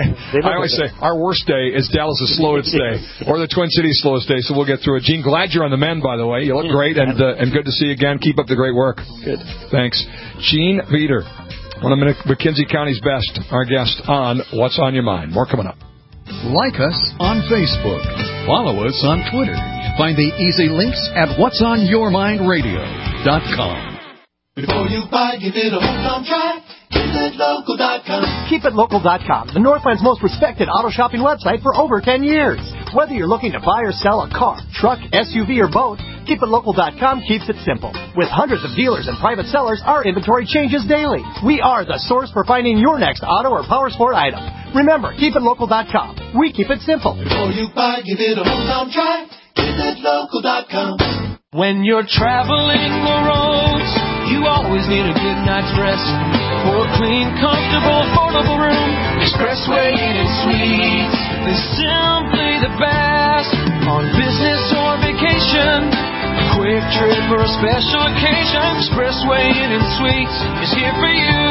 [SPEAKER 1] I always say our worst day is Dallas' slowest day, or the Twin Cities' slowest day. So we'll get through it. Gene, glad you're on the mend, by the way. You look great, and uh, and good to see you again. Keep up the great work.
[SPEAKER 14] Good.
[SPEAKER 1] Thanks, Gene Veter, one of McKenzie County's best. Our guest on What's on Your Mind. More coming up.
[SPEAKER 5] Like us on Facebook. Follow us on Twitter. Find the easy links at whats on your mind radio dot com.
[SPEAKER 15] Before you buy, give it a home try. keep it local dot com.
[SPEAKER 16] keep it local dot com, the Northland's most respected auto shopping website for over ten years. Whether you're looking to buy or sell a car, truck, S U V, or boat, keep it local dot com keeps it simple. With hundreds of dealers and private sellers, our inventory changes daily. We are the source for finding your next auto or power sport item. Remember, keep it local dot com. We keep it simple.
[SPEAKER 15] Before you buy, give it a hometown try. keep it local dot com.
[SPEAKER 17] When you're traveling the roads, you always need a good night's rest. For a clean, comfortable, affordable room, Expressway Inn and Suites is simply the best. On business or vacation, a quick trip or a special occasion, Expressway Inn and Suites is here for you.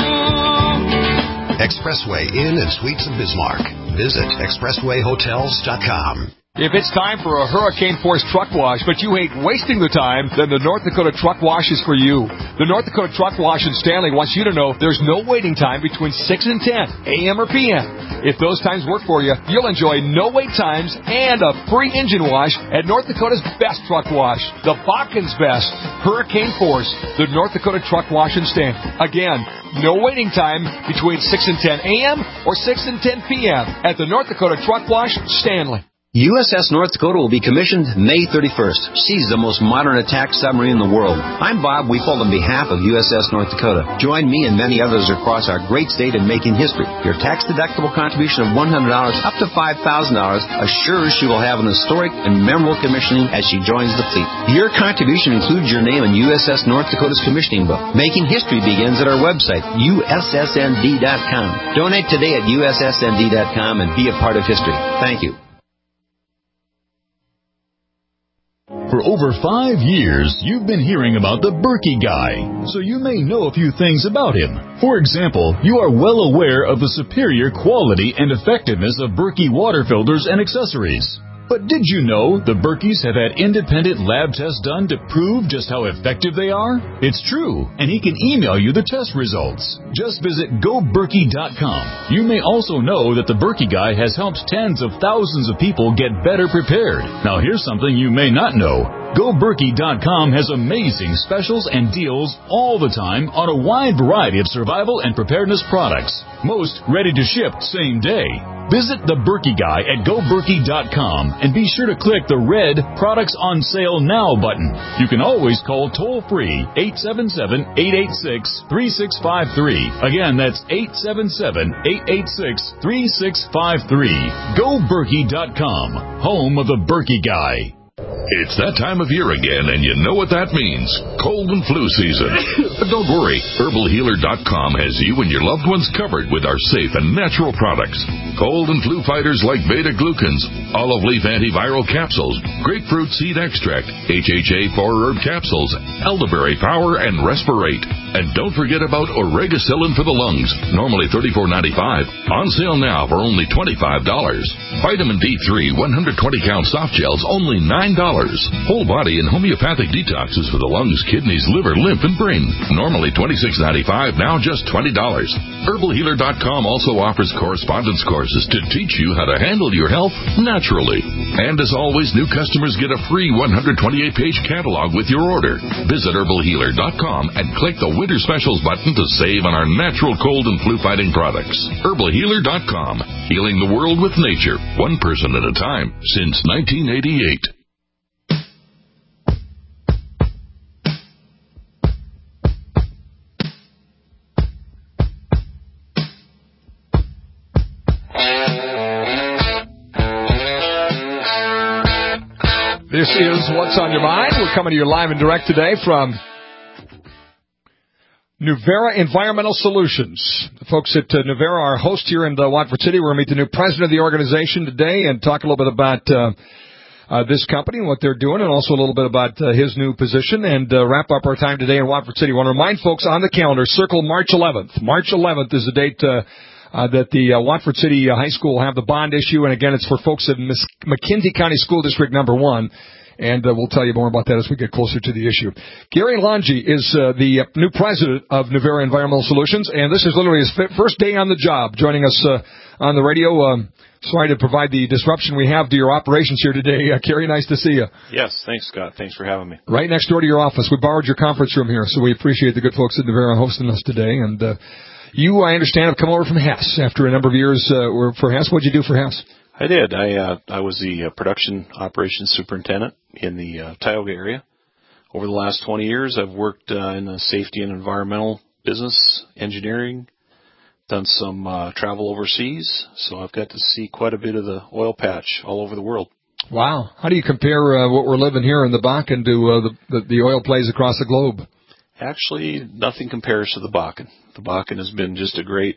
[SPEAKER 18] Expressway Inn and Suites of Bismarck. Visit expressway hotels dot com.
[SPEAKER 1] If it's time for a hurricane-force truck wash, but you hate wasting the time, then the North Dakota Truck Wash is for you. The North Dakota Truck Wash in Stanley wants you to know there's no waiting time between six and ten, a m or p m If those times work for you, you'll enjoy no wait times and a free engine wash at North Dakota's best truck wash, the Bakken's Best Hurricane Force, the North Dakota Truck Wash in Stanley. Again, no waiting time between six and ten a m or six and ten p m at the North Dakota Truck Wash, Stanley.
[SPEAKER 19] U S S North Dakota will be commissioned May thirty-first. She's the most modern attack submarine in the world. I'm Bob Weefold on behalf of U S S North Dakota. Join me and many others across our great state in making history. Your tax-deductible contribution of one hundred dollars up to five thousand dollars assures she will have an historic and memorable commissioning as she joins the fleet. Your contribution includes your name in U S S North Dakota's commissioning book. Making history begins at our website, U S S N D dot com. Donate today at U S S N D dot com and be a part of history. Thank you.
[SPEAKER 20] For over five years, you've been hearing about the Berkey Guy, so you may know a few things about him. For example, you are well aware of the superior quality and effectiveness of Berkey water filters and accessories. But did you know the Berkeys have had independent lab tests done to prove just how effective they are? It's true, and he can email you the test results. Just visit go berkey dot com. You may also know that the Berkey Guy has helped tens of thousands of people get better prepared. Now here's something you may not know. go berkey dot com has amazing specials and deals all the time on a wide variety of survival and preparedness products. Most ready to ship same day. Visit the Berkey Guy at go berkey dot com and be sure to click the red Products on Sale Now button. You can always call toll-free eight seven seven, eight eight six, three six five three. Again, that's eight seven seven, eight eight six, three six five three. go berkey dot com, home of the Berkey Guy.
[SPEAKER 11] It's that time of year again, and you know what that means. Cold and flu season. But don't worry. herbal healer dot com has you and your loved ones covered with our safe and natural products. Cold and flu fighters like beta-glucans, olive leaf antiviral capsules, grapefruit seed extract, H H A four herb capsules, elderberry power, and respirate. And don't forget about oregacillin for the lungs, normally thirty-four ninety-five, on sale now for only twenty-five dollars. Vitamin D three one hundred twenty count soft gels, only nine dollars. Whole body and homeopathic detoxes for the lungs, kidneys, liver, lymph, and brain, normally twenty-six ninety-five, now just twenty dollars. herbal healer dot com also offers correspondence courses to teach you how to handle your health naturally. And as always, new customers get a free one hundred twenty-eight page catalog with your order. Visit herbal healer dot com and click the Winter Specials button to save on our natural cold and flu fighting products. herbal healer dot com, healing the world with nature, one person at a time, since nineteen eighty-eight.
[SPEAKER 1] This is What's on Your Mind. We're coming to you live and direct today from Nuvera Environmental Solutions. The folks at uh, Nuvera are host here in uh, Watford City. We're going to meet the new president of the organization today and talk a little bit about uh, uh, this company and what they're doing, and also a little bit about uh, his new position, and uh, wrap up our time today in Watford City. I want to remind folks on the calendar, circle March eleventh. March eleventh is the date uh, uh, that the uh, Watford City uh, High School will have the bond issue, and again, it's for folks in Miss McKenzie County School District number one. And uh, we'll tell you more about that as we get closer to the issue. Gary Longi is uh, the new president of Nuvera Environmental Solutions, and this is literally his first day on the job, joining us uh, on the radio. Um, sorry to provide the disruption we have to your operations here today. Uh, Gary, nice to see you.
[SPEAKER 21] Yes, thanks, Scott. Thanks for having me.
[SPEAKER 1] Right next door to your office. We borrowed your conference room here, so we appreciate the good folks at Nuvera hosting us today. And uh, you, I understand, have come over from Hess after a number of years uh, for Hess. What did you do for Hess?
[SPEAKER 21] I did. I uh, I was the uh, production operations superintendent in the uh, Tioga area. Over the last twenty years, I've worked uh, in the safety and environmental business, engineering, done some uh, travel overseas, so I've got to see quite a bit of the oil patch all over the world.
[SPEAKER 1] Wow. How do you compare uh, what we're living here in the Bakken to uh, the, the, the oil plays across the globe?
[SPEAKER 21] Actually, nothing compares to the Bakken. The Bakken has been just a great,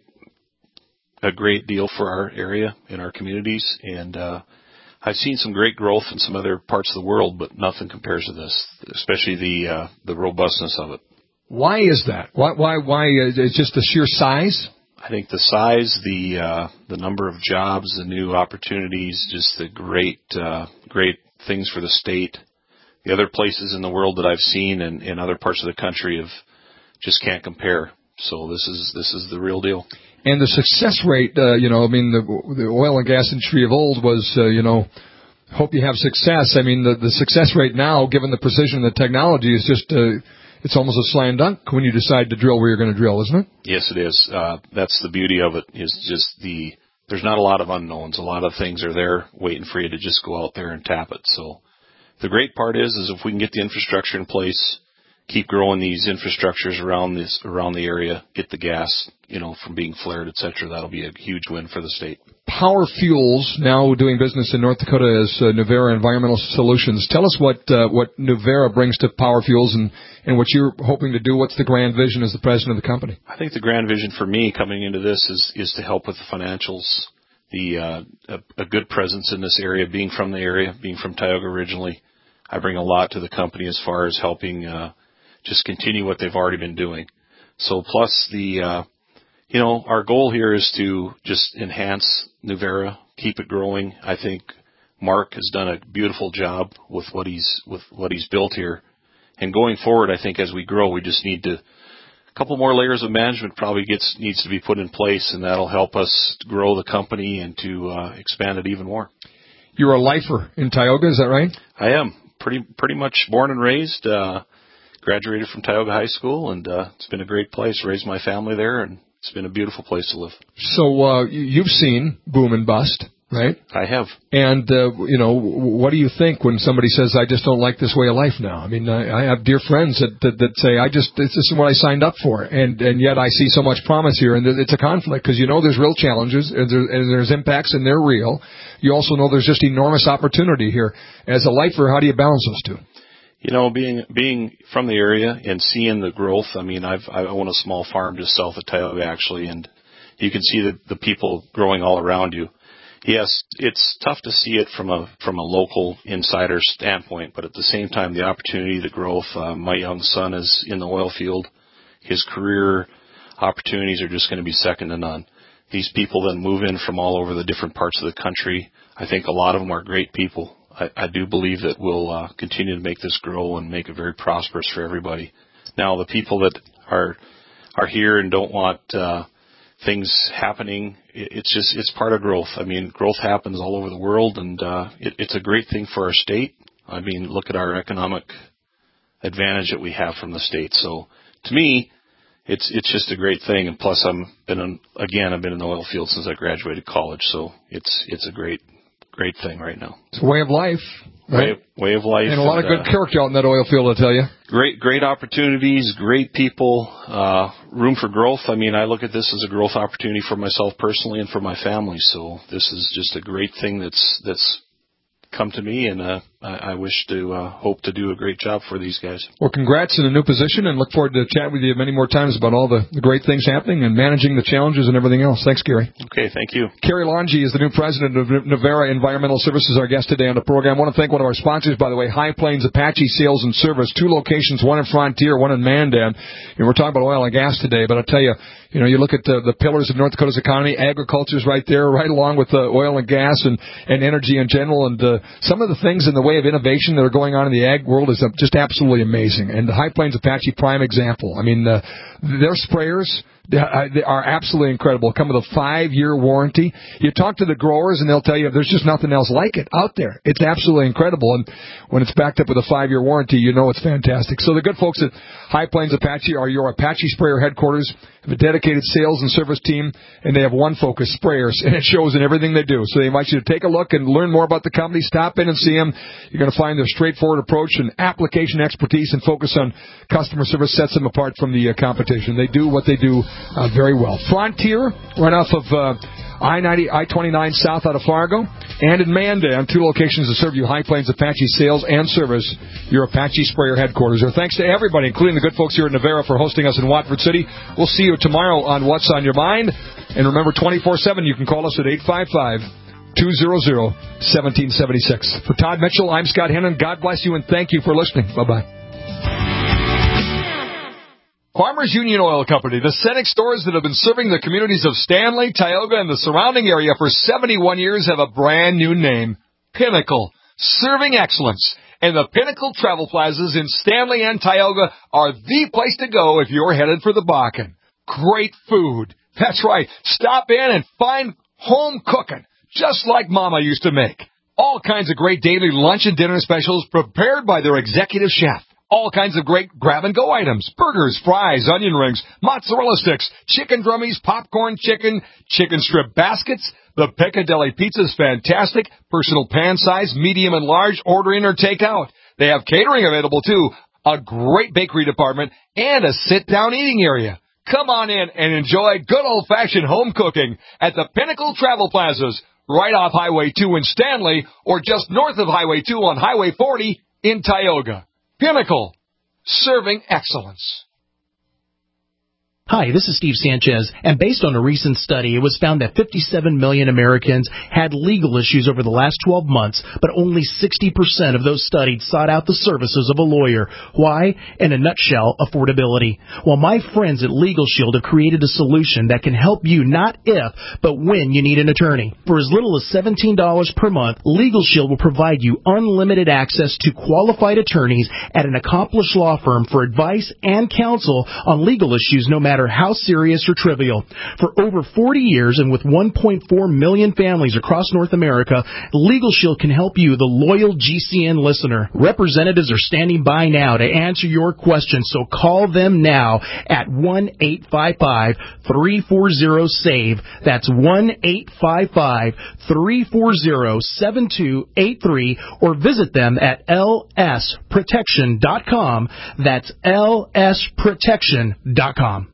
[SPEAKER 21] a great deal for our area and our communities, and uh, I've seen some great growth in some other parts of the world, but nothing compares to this, especially the uh, the robustness of it.
[SPEAKER 1] Why is that? Why? Why? Why? Uh, it's just the sheer size.
[SPEAKER 21] I think the size, the uh, the number of jobs, the new opportunities, just the great uh, great things for the state. The other places in the world that I've seen and in other parts of the country have just can't compare. So this is this is the real deal.
[SPEAKER 1] And the success rate, uh, you know, I mean, the, the oil and gas industry of old was, uh, you know, hope you have success. I mean, the, the success rate now, given the precision of the technology, is just, uh, it's almost a slam dunk when you decide to drill where you're going to drill, isn't it?
[SPEAKER 21] Yes, it is. Uh, that's the beauty of it, is just the, there's not a lot of unknowns. A lot of things are there waiting for you to just go out there and tap it. So the great part is, is if we can get the infrastructure in place, keep growing these infrastructures around this, around the area, get the gas, you know, from being flared, et cetera, that'll be a huge win for the state.
[SPEAKER 1] Power Fuels, now doing business in North Dakota as uh, Nuvera Environmental Solutions. Tell us what uh, what Nuvera brings to Power Fuels and, and what you're hoping to do. What's the grand vision as the president of the company?
[SPEAKER 21] I think the grand vision for me coming into this is, is to help with the financials, the uh, a, a good presence in this area, being from the area, being from Tioga originally. I bring a lot to the company as far as helping uh, just continue what they've already been doing. So plus the, uh, you know, our goal here is to just enhance Nuvera, keep it growing. I think Mark has done a beautiful job with what he's, with what he's built here. And going forward, I think as we grow, we just need to, a couple more layers of management probably gets, needs to be put in place, and that'll help us grow the company and to uh, expand it even more.
[SPEAKER 1] You're a lifer in Tioga, is that right?
[SPEAKER 21] I am. Pretty, pretty much born and raised, uh, graduated from Tioga High School, and uh, it's been a great place. Raised my family there, and it's been a beautiful place to live.
[SPEAKER 1] So uh, you've seen boom and bust, right?
[SPEAKER 21] I have.
[SPEAKER 1] And, uh, you know, what do you think when somebody says, I just don't like this way of life now? I mean, I, I have dear friends that, that, that say, I just, this is what I signed up for. And, and yet I see so much promise here. And it's a conflict because you know there's real challenges and, there, and there's impacts and they're real. You also know there's just enormous opportunity here. As a lifer, how do you balance those two?
[SPEAKER 21] You know, being being from the area and seeing the growth, I mean, I've, I own a small farm just south of Tioga, actually, and you can see the, the people growing all around you. Yes, it's tough to see it from a from a local insider standpoint, but at the same time, the opportunity, the growth. Uh, my young son is in the oil field. His career opportunities are just going to be second to none. These people then move in from all over the different parts of the country. I think a lot of them are great people. I, I do believe that we'll uh, continue to make this grow and make it very prosperous for everybody. Now, the people that are are here and don't want uh, things happening, it, it's just it's part of growth. I mean, growth happens all over the world, and uh, it, it's a great thing for our state. I mean, look at our economic advantage that we have from the state. So, to me, it's it's just a great thing. And plus, I'm been in, again, I've been in the oil field since I graduated college, so it's it's a great. Great thing right now.
[SPEAKER 1] It's a way of life, right?
[SPEAKER 21] Way, way of life.
[SPEAKER 1] And a lot
[SPEAKER 21] and,
[SPEAKER 1] of good
[SPEAKER 21] uh,
[SPEAKER 1] character out in that oil field, I tell you.
[SPEAKER 21] Great, great opportunities, great people, uh, room for growth. I mean, I look at this as a growth opportunity for myself personally and for my family. So this is just a great thing that's, that's come to me, and uh, I, I wish to uh, hope to do a great job for these guys.
[SPEAKER 1] Well, congrats in a new position, and look forward to chat with you many more times about all the, the great things happening and managing the challenges and everything else. Thanks, Gary.
[SPEAKER 21] Okay, thank you.
[SPEAKER 1] Kerry Longi is the new president of Nuvera Environmental Services, our guest today on the program. I want to thank one of our sponsors, by the way, High Plains Apache Sales and Service. Two locations, one in Frontier, one in Mandan. And we're talking about oil and gas today, but I'll tell you, you know, you look at the, the pillars of North Dakota's economy, agriculture's right there, right along with uh, oil and gas and, and energy in general. And uh, some of the things in the way of innovation that are going on in the ag world is uh, just absolutely amazing. And the High Plains Apache, prime example. I mean, uh, their sprayers, they are absolutely incredible. Come with a five-year warranty. You talk to the growers, and they'll tell you there's just nothing else like it out there. It's absolutely incredible. And when it's backed up with a five-year warranty, you know it's fantastic. So the good folks at High Plains Apache are your Apache sprayer headquarters, have a dedicated sales and service team, and they have one focus, sprayers, and it shows in everything they do. So they invite you to take a look and learn more about the company. Stop in and see them. You're going to find their straightforward approach and application expertise and focus on customer service sets them apart from the uh, competition. They do what they do uh, very well. Frontier, right off of uh, I ninety, I twenty-nine south out of Fargo, and in Mandan, two locations to serve you High Plains Apache sales and service, your Apache sprayer headquarters. Our thanks to everybody, including the good folks here at Navarra, for hosting us in Watford City. We'll see you tomorrow on What's on Your Mind. And remember, twenty-four seven, you can call us at eight five five, two hundred, one seven seven six. For Todd Mitchell, I'm Scott Hennon. God bless you, and thank you for listening. Bye-bye. Farmers Union Oil Company, the Cenex stores that have been serving the communities of Stanley, Tioga, and the surrounding area for seventy-one years have a brand new name, Pinnacle, serving excellence. And the Pinnacle Travel Plazas in Stanley and Tioga are the place to go if you're headed for the Bakken. Great food. That's right. Stop in and find home cooking, just like Mama used to make. All kinds of great daily lunch and dinner specials prepared by their executive chef. All kinds of great grab-and-go items, burgers, fries, onion rings, mozzarella sticks, chicken drummies, popcorn chicken, chicken strip baskets. The Piccadilly Pizza is fantastic. Personal pan size, medium and large, order in or take out. They have catering available, too. A great bakery department and a sit-down eating area. Come on in and enjoy good old-fashioned home cooking at the Pinnacle Travel Plazas, right off Highway two in Stanley or just north of Highway two on Highway forty in Tioga. Pinnacle, serving excellence.
[SPEAKER 2] Hi, this is Steve Sanchez, and based on a recent study, it was found that fifty-seven million Americans had legal issues over the last twelve months, but only sixty percent of those studied sought out the services of a lawyer. Why? In a nutshell, affordability. Well, my friends at Legal Shield have created a solution that can help you not if, but when you need an attorney. For as little as seventeen dollars per month, Legal Shield will provide you unlimited access to qualified attorneys at an accomplished law firm for advice and counsel on legal issues, no matter how serious or trivial. For over forty years and with one point four million families across North America, Legal Shield can help you, the loyal G C N listener. Representatives are standing by now to answer your questions, so call them now at one eight five five, three four zero, S A V E. That's one eight five five, three four zero, seven two eight three, or visit them at L S protection dot com. That's L S protection dot com.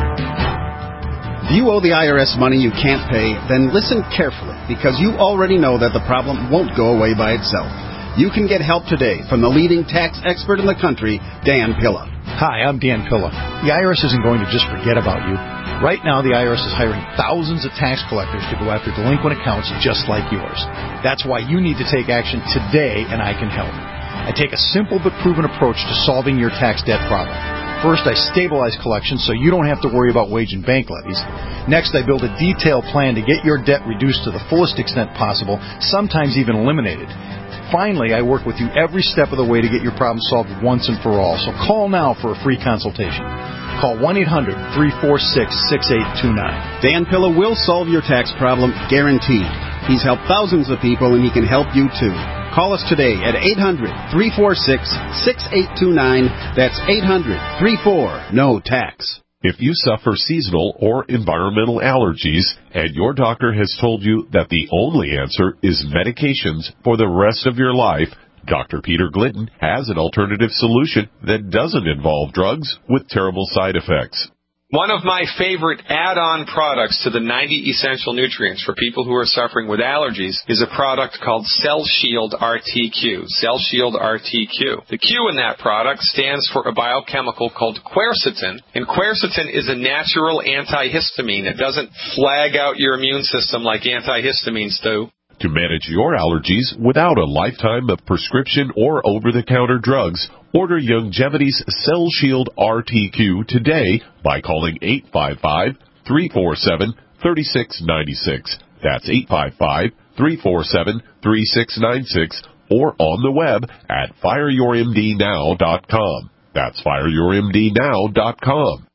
[SPEAKER 22] Do you owe the I R S money you can't pay? Then listen carefully, because you already know that the problem won't go away by itself. You can get help today from the leading tax expert in the country, Dan Pilla.
[SPEAKER 23] Hi, I'm Dan Pilla. The I R S isn't going to just forget about you. Right now, the I R S is hiring thousands of tax collectors to go after delinquent accounts just like yours. That's why you need to take action today, and I can help. I take a simple but proven approach to solving your tax debt problem. First, I stabilize collections so you don't have to worry about wage and bank levies. Next, I build a detailed plan to get your debt reduced to the fullest extent possible, sometimes even eliminated. Finally, I work with you every step of the way to get your problem solved once and for all. So call now for a free consultation. Call one eight hundred, three four six, six eight two nine.
[SPEAKER 22] Dan Pilla will solve your tax problem, guaranteed. He's helped thousands of people, and he can help you too. Call us today at eight hundred, three four six, six eight two nine. That's eight hundred, three four, N O tax.
[SPEAKER 24] If you suffer seasonal or environmental allergies and your doctor has told you that the only answer is medications for the rest of your life, Doctor Peter Glidden has an alternative solution that doesn't involve drugs with terrible side effects.
[SPEAKER 25] One of my favorite add-on products to the ninety essential nutrients for people who are suffering with allergies is a product called Cell Shield R T Q. Cell Shield R T Q. The Q in that product stands for a biochemical called quercetin, and quercetin is a natural antihistamine. It doesn't flag out your immune system like antihistamines do.
[SPEAKER 24] To manage your allergies without a lifetime of prescription or over-the-counter drugs, order Youngevity's Cell Shield R T Q today by calling eight five five, three four seven, three six nine six. That's eight five five, three four seven, three six nine six, or on the web at fire your M D now dot com. That's fire your M D now dot com.